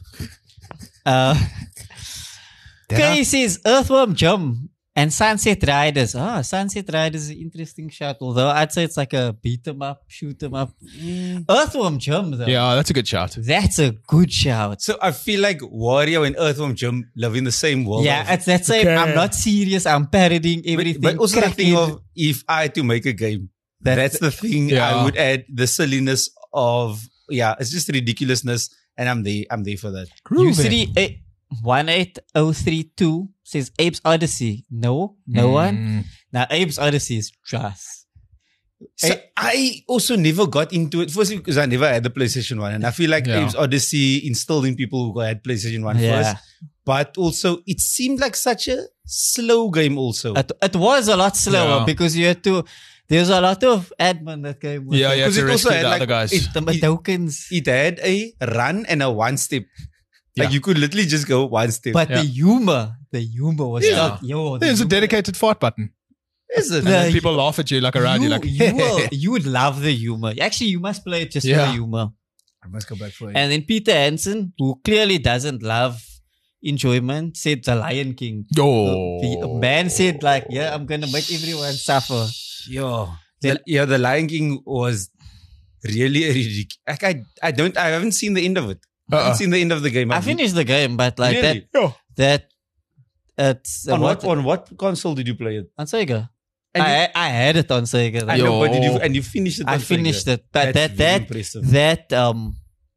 Uh, Yeah. Kay says Earthworm Jim and Sunset Riders. Ah, Sunset Riders is an interesting shot. Although I'd say it's like a beat 'em up, shoot 'em up. Earthworm Jim, though. Yeah, that's a good shout. That's a good shout. So I feel like Wario and Earthworm Jim live in the same world. Yeah, of- it's that same. Okay. I'm not serious. I'm parodying everything. but, but also the thing Crackhead. of if I had to make a game, That- that's the thing. Yeah. I would add the silliness of yeah, it's just ridiculousness, and I'm there. I'm there for that. U three eight one eight oh three two says Abe's Odyssey. No, no one. Mm. Now Abe's Odyssey is just. So Eh. I also never got into it. Firstly, because I never had the PlayStation One, and I feel like Yeah. Abe's Odyssey instilled in people who had PlayStation One Yeah. first. But also, it seemed like such a slow game. Also, It, it was a lot slower Yeah. because you had to. There's a lot of admin that came with Yeah, it. you have Because to it also rescue had, the like, other guys. it- The tokens. it had a run and a one step. Like Yeah. you could literally just go one step. But Yeah. the humor, the humor was Yeah. not. Yo, the There's a humor- dedicated fart button. is it? And The- then people laugh at you like around you, you, like you, will, you would love the humor. Actually, you must play it just for Yeah. the humor. I must go back for it. And then Peter Hansen, who clearly doesn't love enjoyment, said The Lion King. oh, The man said, like, yeah, I'm going to make everyone suffer. Yo, Then- the, yeah, the Lion King was really ridiculous. Like I, I don't, I haven't seen the end of it. I Uh-uh. haven't seen the end of the game. I I've- finished the game, but like Really? Yo. that, that, it's, On what, what, on what console did you play it? on Sega. And I, I had it on Sega. I though. know, but did you, Yo. and you finished it. I on finished Sega. it, but That's that, very that, impressive. that, um,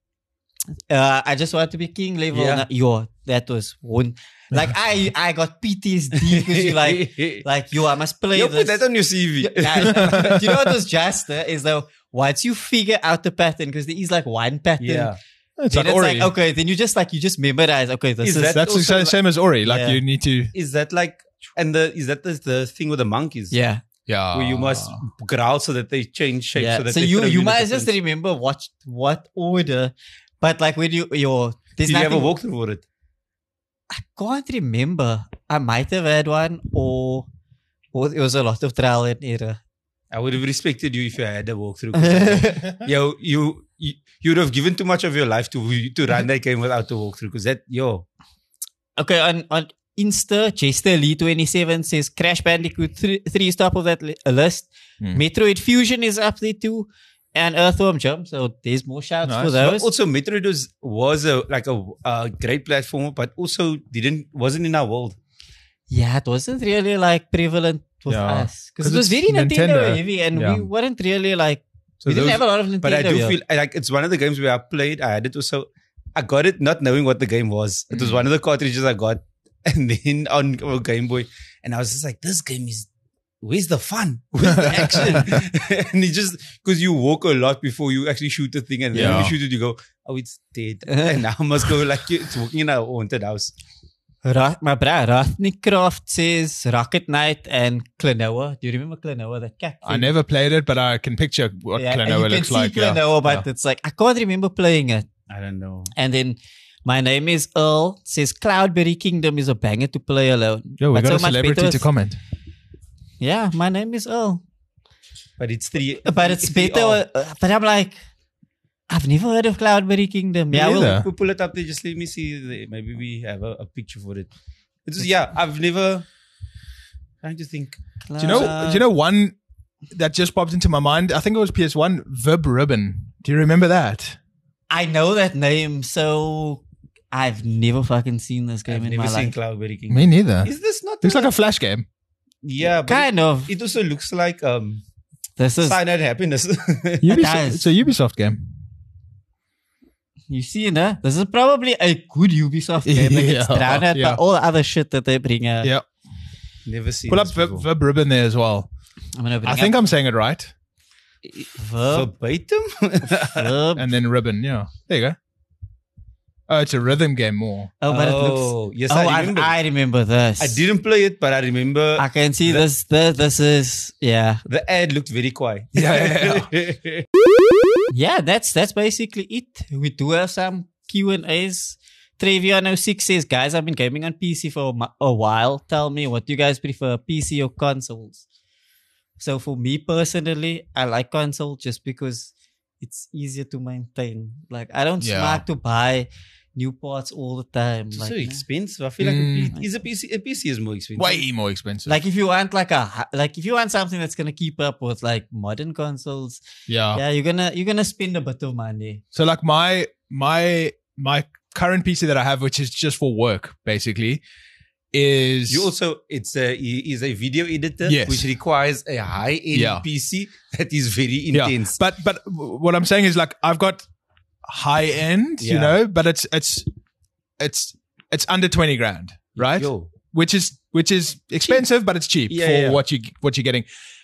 uh, I just want to be king level. Yeah. Yeah. Yo, that was one. Like I, I got P T S D because you like, like yo, I must play you this. put that on your C V. Yeah. You know what was just uh, is though once you figure out the pattern because there is like one pattern. Yeah. It's Then like it's Ori. like okay, then you just like you just memorize. Okay, this Is is, that- That's the also same, like- same as Ori. Like Yeah. you need to, Is that like, and the, is that the, the thing with the monkeys? yeah, yeah. Where you must growl so that they change shape. yeah. So, that So they you throw you the might just difference. remember what what order, but like when you your there's Did you have a nothing. walkthrough for it? I can't remember. I might have had one or or it was a lot of trial and error. I would have respected you if you had a walkthrough. 'cause I- yo, you, you you would have given too much of your life to to run that game without a walkthrough. Because that, yo, Okay, on on Insta, Chester Lee twenty-seven says Crash Bandicoot three, three is top of that li- list. Hmm. Metroid Fusion is up there too, and Earthworm Jim. So there's more shouts Nice. for But those. also Metroid was, was a like a, a great platformer, but also didn't wasn't in our world. Yeah, it wasn't really like prevalent with Yeah. us because 'Cause it was it's very Nintendo, Nintendo. heavy, and Yeah. we weren't really like So we didn't those- have a lot of Nintendo. But I do here. feel like it's one of the games where I played. I had it also. I got it not knowing what the game was. It was Mm. one of the cartridges I got, and then on Game Boy, and I was just like, "This game is. Where's the fun? Where's the action?" And it just because you walk a lot before you actually shoot the thing, and then when Yeah. you shoot it, you go, "Oh, it's dead," and now I must go like it's walking in a haunted house. Ra- my brother Rathnicraft says Rocket Knight and Klonoa. Do you remember Klonoa? That cat. I thing? never played it, but I can picture what Yeah, and Klonoa you looks can like. see Yeah. Klonoa, but Yeah. it's like I can't remember playing it. I don't know. And then my name is Earl. Says Cloudberry Kingdom is a banger to play alone. Yo, we But got so a much celebrity better to with- comment. Yeah, my name is Earl. But it's three. But it's three better. R. uh, But I'm like, I've never heard of Cloudberry Kingdom. Me Yeah, neither. well, We'll pull it up there. Just let me see. the- Maybe we have a, a picture for it. It's just, yeah, I've never. Trying to think. Do you know? do you know one that just popped into my mind? I think it was P S one. Vib Ribbon. Do you remember that? I know that name, so I've never fucking seen this game I've in never my seen life. Cloudberry King. Me neither. Is this not? Looks a- like a flash game. yeah, but Kind of. it, it also looks like um This is Cyanide Happiness. does. Ubisoft, it's a Ubisoft game. you see, no? This is probably a good Ubisoft game that gets Yeah, drowned out yeah. by all the other shit that they bring out. Yeah. Never seen Pull up this Vib, before. Vib Ribbon there as well. I'm gonna bring I think up I'm saying it right. Verb, Verbatim? Verb. And then Ribbon, yeah. There you go. Oh, it's a rhythm game more. Oh, but it Oh, looks. yes, oh, I I remember. I remember this. I didn't play it, but I remember I can see The- this. This, this is yeah, the ad looked very quiet. Yeah, yeah, yeah. That's that's basically it. We do have some Q and A's. Trivia no six says, guys, I've been gaming on P C for a, mu- a while. Tell me, what do you guys prefer, P C or consoles? So for me personally, I like console just because it's easier to maintain. Like I don't Yeah. smart to buy new parts all the time. It's Like, so you know? expensive. I feel like Mm. a P- is a P C a P C is more expensive. Way more expensive. Like if you want like a hi- like if you want something that's gonna keep up with like modern consoles, yeah. yeah, you're gonna you're gonna spend a bit of money. So like my my my current P C that I have, which is just for work, basically, is You also it's a he is a video editor, Yes. which requires a high end Yeah. P C that is very yeah. intense. But but what I'm saying is like I've got high end, you Yeah. know, but it's it's it's it's under twenty grand, right? Yo, Which is which is expensive, but it's cheap Yeah, for yeah. what you what you're getting.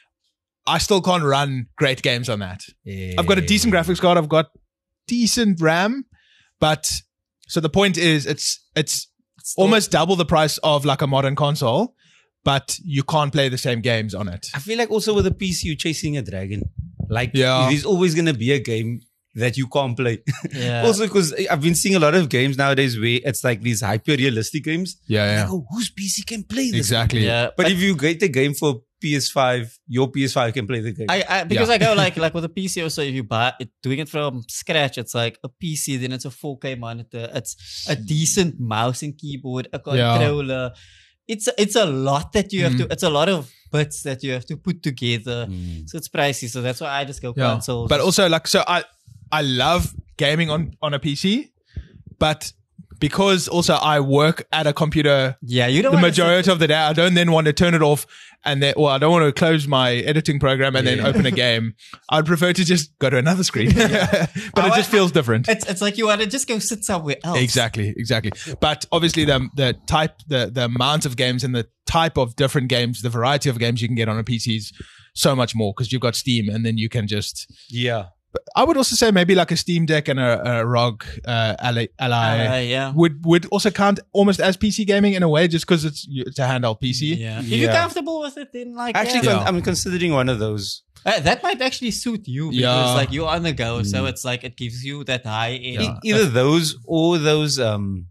I still can't run great games on that. I've got a decent graphics card. I've got decent RAM, but so the point is, it's it's Still- almost double the price of like a modern console, but you can't play the same games on it. I feel like also with a P C you're chasing a dragon. Like Yeah. there's always gonna be a game that you can't play. yeah. Also, because I've been seeing a lot of games nowadays where it's like these hyper realistic games. Yeah, yeah, Like, oh, whose P C can play this? exactly. yeah, But if you get the game for P S five, your P S five can play the game. I, I because Yeah. I go like like with a P C also, if you buy it doing it from scratch, it's like a P C, then it's a four K monitor, it's a decent mouse and keyboard, a Yeah. controller. It's it's a lot that you have Mm. to. It's a lot of bits that you have to put together. Mm. So it's pricey. So that's why I just go Yeah. console. But also like so I I love gaming on on a P C, but because also I work at a computer yeah, you don't. the wanna majority of the day, I don't then want to turn it off and then, well, I don't want to close my editing program and then Yeah. open a game. I'd prefer to just go to another screen, but it I- just feels different. It's it's like you want to just go sit somewhere else. Exactly, exactly. But obviously, the the type, the the amount of games and the type of different games, the variety of games you can get on a P C is so much more because you've got Steam, and then you can just. yeah. I would also say maybe like a Steam Deck and a, a R O G uh, Ally, Ally Uh, yeah. would would also count almost as P C gaming in a way, just because it's it's a handheld P C. Yeah. If Yeah. you're comfortable with it, then like Actually, yeah. Yeah. con- I'm considering one of those. Uh, that might actually suit you because Yeah. like you're on the go, so Mm. it's like it gives you that high end. Yeah. E- either those or those um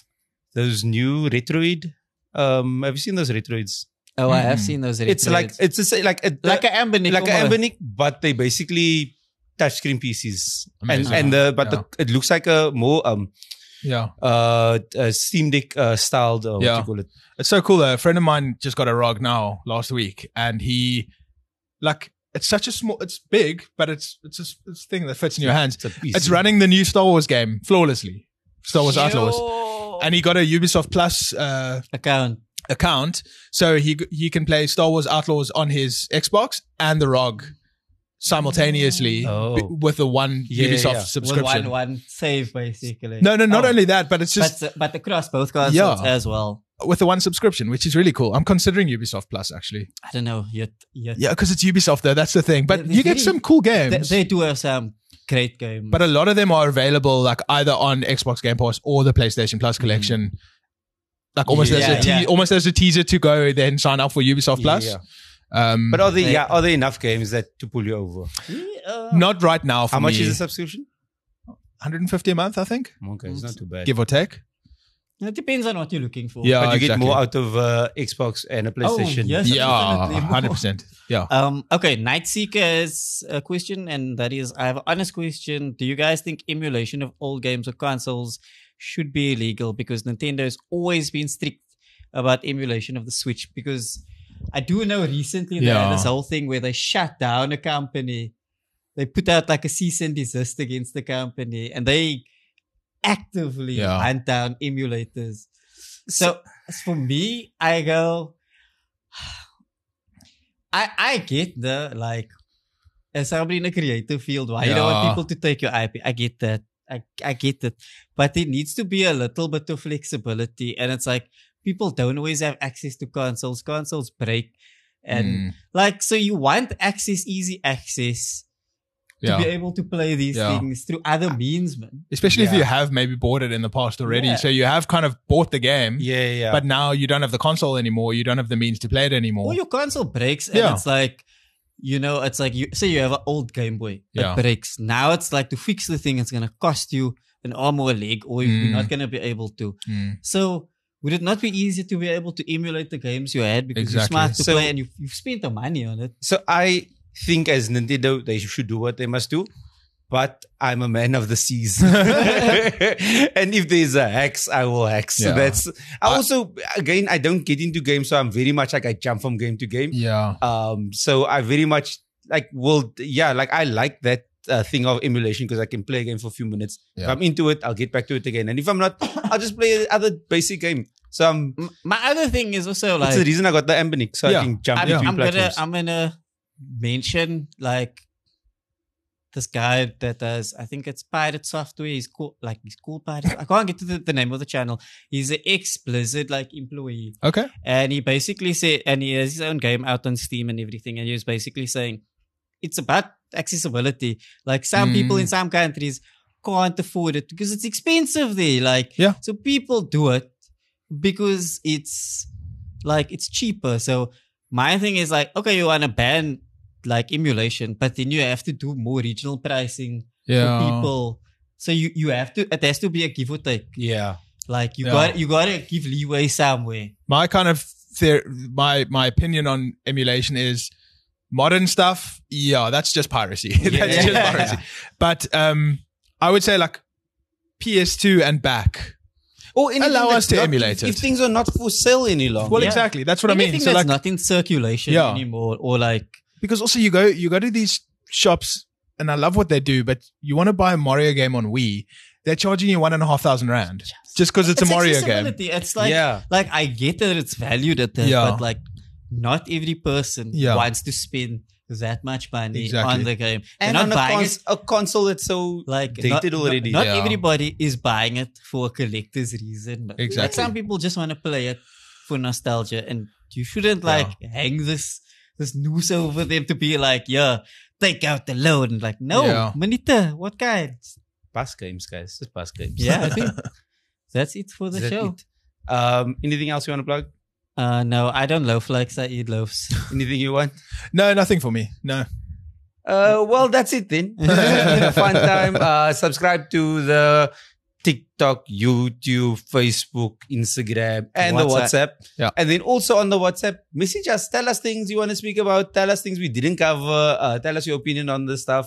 those new Retroid. Um, have you seen those Retroids? Oh, I have Mm. seen those. It's like Retroids. it's a, say- like a, like an Ambinic, like an almost. Ambinic, but they basically touchscreen P Cs, and Amazing. and the but Yeah. the, it looks like a more um Yeah. uh, uh Steam Deck uh, styled uh, what Yeah. you call it. It's so cool. A friend of mine just got a R O G now last week, and he, like, it's such a small. It's big, but it's it's a, it's a thing that fits in your hands. It's, a P C. It's running the new Star Wars game flawlessly. Star Wars Outlaws, Yo. and he got a Ubisoft Plus uh, account. account, so he he can play Star Wars Outlaws on his Xbox and the R O G simultaneously Oh. b- with the one Yeah, yeah, Ubisoft yeah. With subscription. one one save basically. No, no, not Oh. only that, but it's just but but across both consoles Yeah. as well. with the one subscription, which is really cool. I'm considering Ubisoft Plus actually. I don't know yet. Yet Yeah, because it's Ubisoft though. That's the thing. But They're you get very- some cool they, games. they do have some great games. but a lot of them are available like either on Xbox Game Pass or the PlayStation Plus collection. Like almost Mm-hmm. Yeah, as a te- yeah. almost as a teaser to go then sign up for Ubisoft Yeah, Plus. yeah. Um, But are there They- yeah are there enough games that to pull you over? Yeah, uh, not right now for How much me. is the subscription? one hundred fifty a month, I think, Okay, it's not too bad. give or take. it depends on what you're looking for. Yeah, but you get exactly. more out of uh, Xbox and a PlayStation. Oh, yes. Yeah, definitely more. one hundred percent. Yeah. Um, okay, Night Seeker is a question, and that is, I have an honest question. Do you guys think emulation of old games or consoles should be illegal? Because Nintendo has always been strict about emulation of the Switch. Because I do know recently they Yeah. had this whole thing where they shut down a company. They put out like a cease and desist against the company, and they actively Yeah. hunt down emulators. So, as for me, I go, I I get the like, as somebody in a creative field, why you don't want Yeah. people to take your I P. I get that. I, I get it. But there needs to be a little bit of flexibility. And it's like, people don't always have access to consoles. Consoles break. And Mm. like, so you want access, easy access to Yeah. be able to play these Yeah. things through other means, man. Especially if Yeah. you have maybe bought it in the past already. Yeah. So you have kind of bought the game, Yeah, yeah. but now you don't have the console anymore. You don't have the means to play it anymore. Or your console breaks and Yeah. it's like, you know, it's like, you say you have an old Game Boy, Yeah. it breaks. Now it's like to fix the thing, it's going to cost you an arm or a leg, or you're Mm. not going to be able to. Mm. So would it not be easier to be able to emulate the games you had because Exactly. you're smart to So- play and you've, you've spent the money on it? So I think as Nintendo, they should do what they must do. But I'm a man of the seas. And if there's a hex, I will hex. So Yeah. that's, I also, again, I don't get into games. So I'm very much like I jump from game to game. Yeah. Um, so I very much like, well, yeah, like I like that uh, thing of emulation because I can play a game for a few minutes. If Yeah. I'm into it, I'll get back to it again. And if I'm not, I'll just play other basic game. So I'm, M- My other thing is also that's like, the reason I got the Ambinic. So Yeah. I can jump I'm, between I'm gonna platforms. I'm gonna mention like this guy that does, I think it's Pirate Software. He's cool, like he's cool Pirate. I can't get to the, the name of the channel. He's an ex Blizzard like employee, Okay. and he basically said, and he has his own game out on Steam and everything, and he was basically saying it's about accessibility. Like some Mm. people in some countries can't afford it because it's expensive there. Like Yeah. so people do it because it's like it's cheaper. So my thing is like, okay, you want to ban like emulation, but then you have to do more regional pricing Yeah. for people. So you, you have to, it has to be a give or take. Yeah. Like you Yeah. got you got to give leeway somewhere. My kind of theor- my my opinion on emulation is modern stuff. Yeah, that's just piracy. that's Yeah. just piracy. But um, I would say like P S two and back. Or anything Allow us that's to not- emulate if, it. if things are not for sale any longer. Well, Yeah. exactly. That's what I mean. Anything So that's like, not in circulation Yeah. anymore, or like because also you go you go to these shops and I love what they do, but you want to buy a Mario game on Wii, they're charging you one and a half thousand rand just because it's, a Mario game. accessibility. It's like Yeah. like I get that it's valued at that, Yeah. but like not every person Yeah. wants to spend that much money Exactly. on the game. They're And not on a, buying cons- it a console that's so like dated not, already. Not, not Yeah. everybody is buying it for a collector's reason. But like Exactly. some people just want to play it for nostalgia, and you shouldn't like hang this this noose over them to be like, yeah, take out the loan. Like, no, Yeah. Manita, what kind? Past games, guys. Just past games. Yeah, I think that's it for the Is that show. it? Um, anything else you want to plug? Uh, no, I don't loaf likes. I eat loaves. Anything you want? No, nothing for me. No. Uh, well, that's it then. It's been a fun time. Uh, subscribe to the TikTok, YouTube, Facebook, Instagram, and the WhatsApp. WhatsApp. Yeah. And then also on the WhatsApp, message us. Tell us things you want to speak about. Tell us things we didn't cover. Uh, tell us your opinion on the stuff.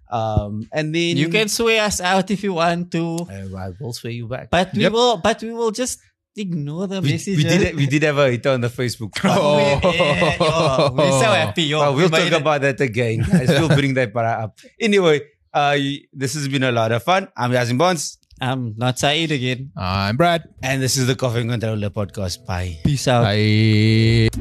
Um, and then You can swear us out if you want to, Uh, I will swear you back. but we Yep. will. But we will just ignore the we, message. we did we did have a hit on the Facebook. Oh. Yeah, yo, we're so happy. Yo. Well, we'll We talk made it. about that again. I still bring that para up. Anyway, uh, this has been a lot of fun. I'm Yazin Bonds, I'm not Saeed again. I'm Brad. and this is the Coffee and Controller podcast. Bye. Peace out. Bye.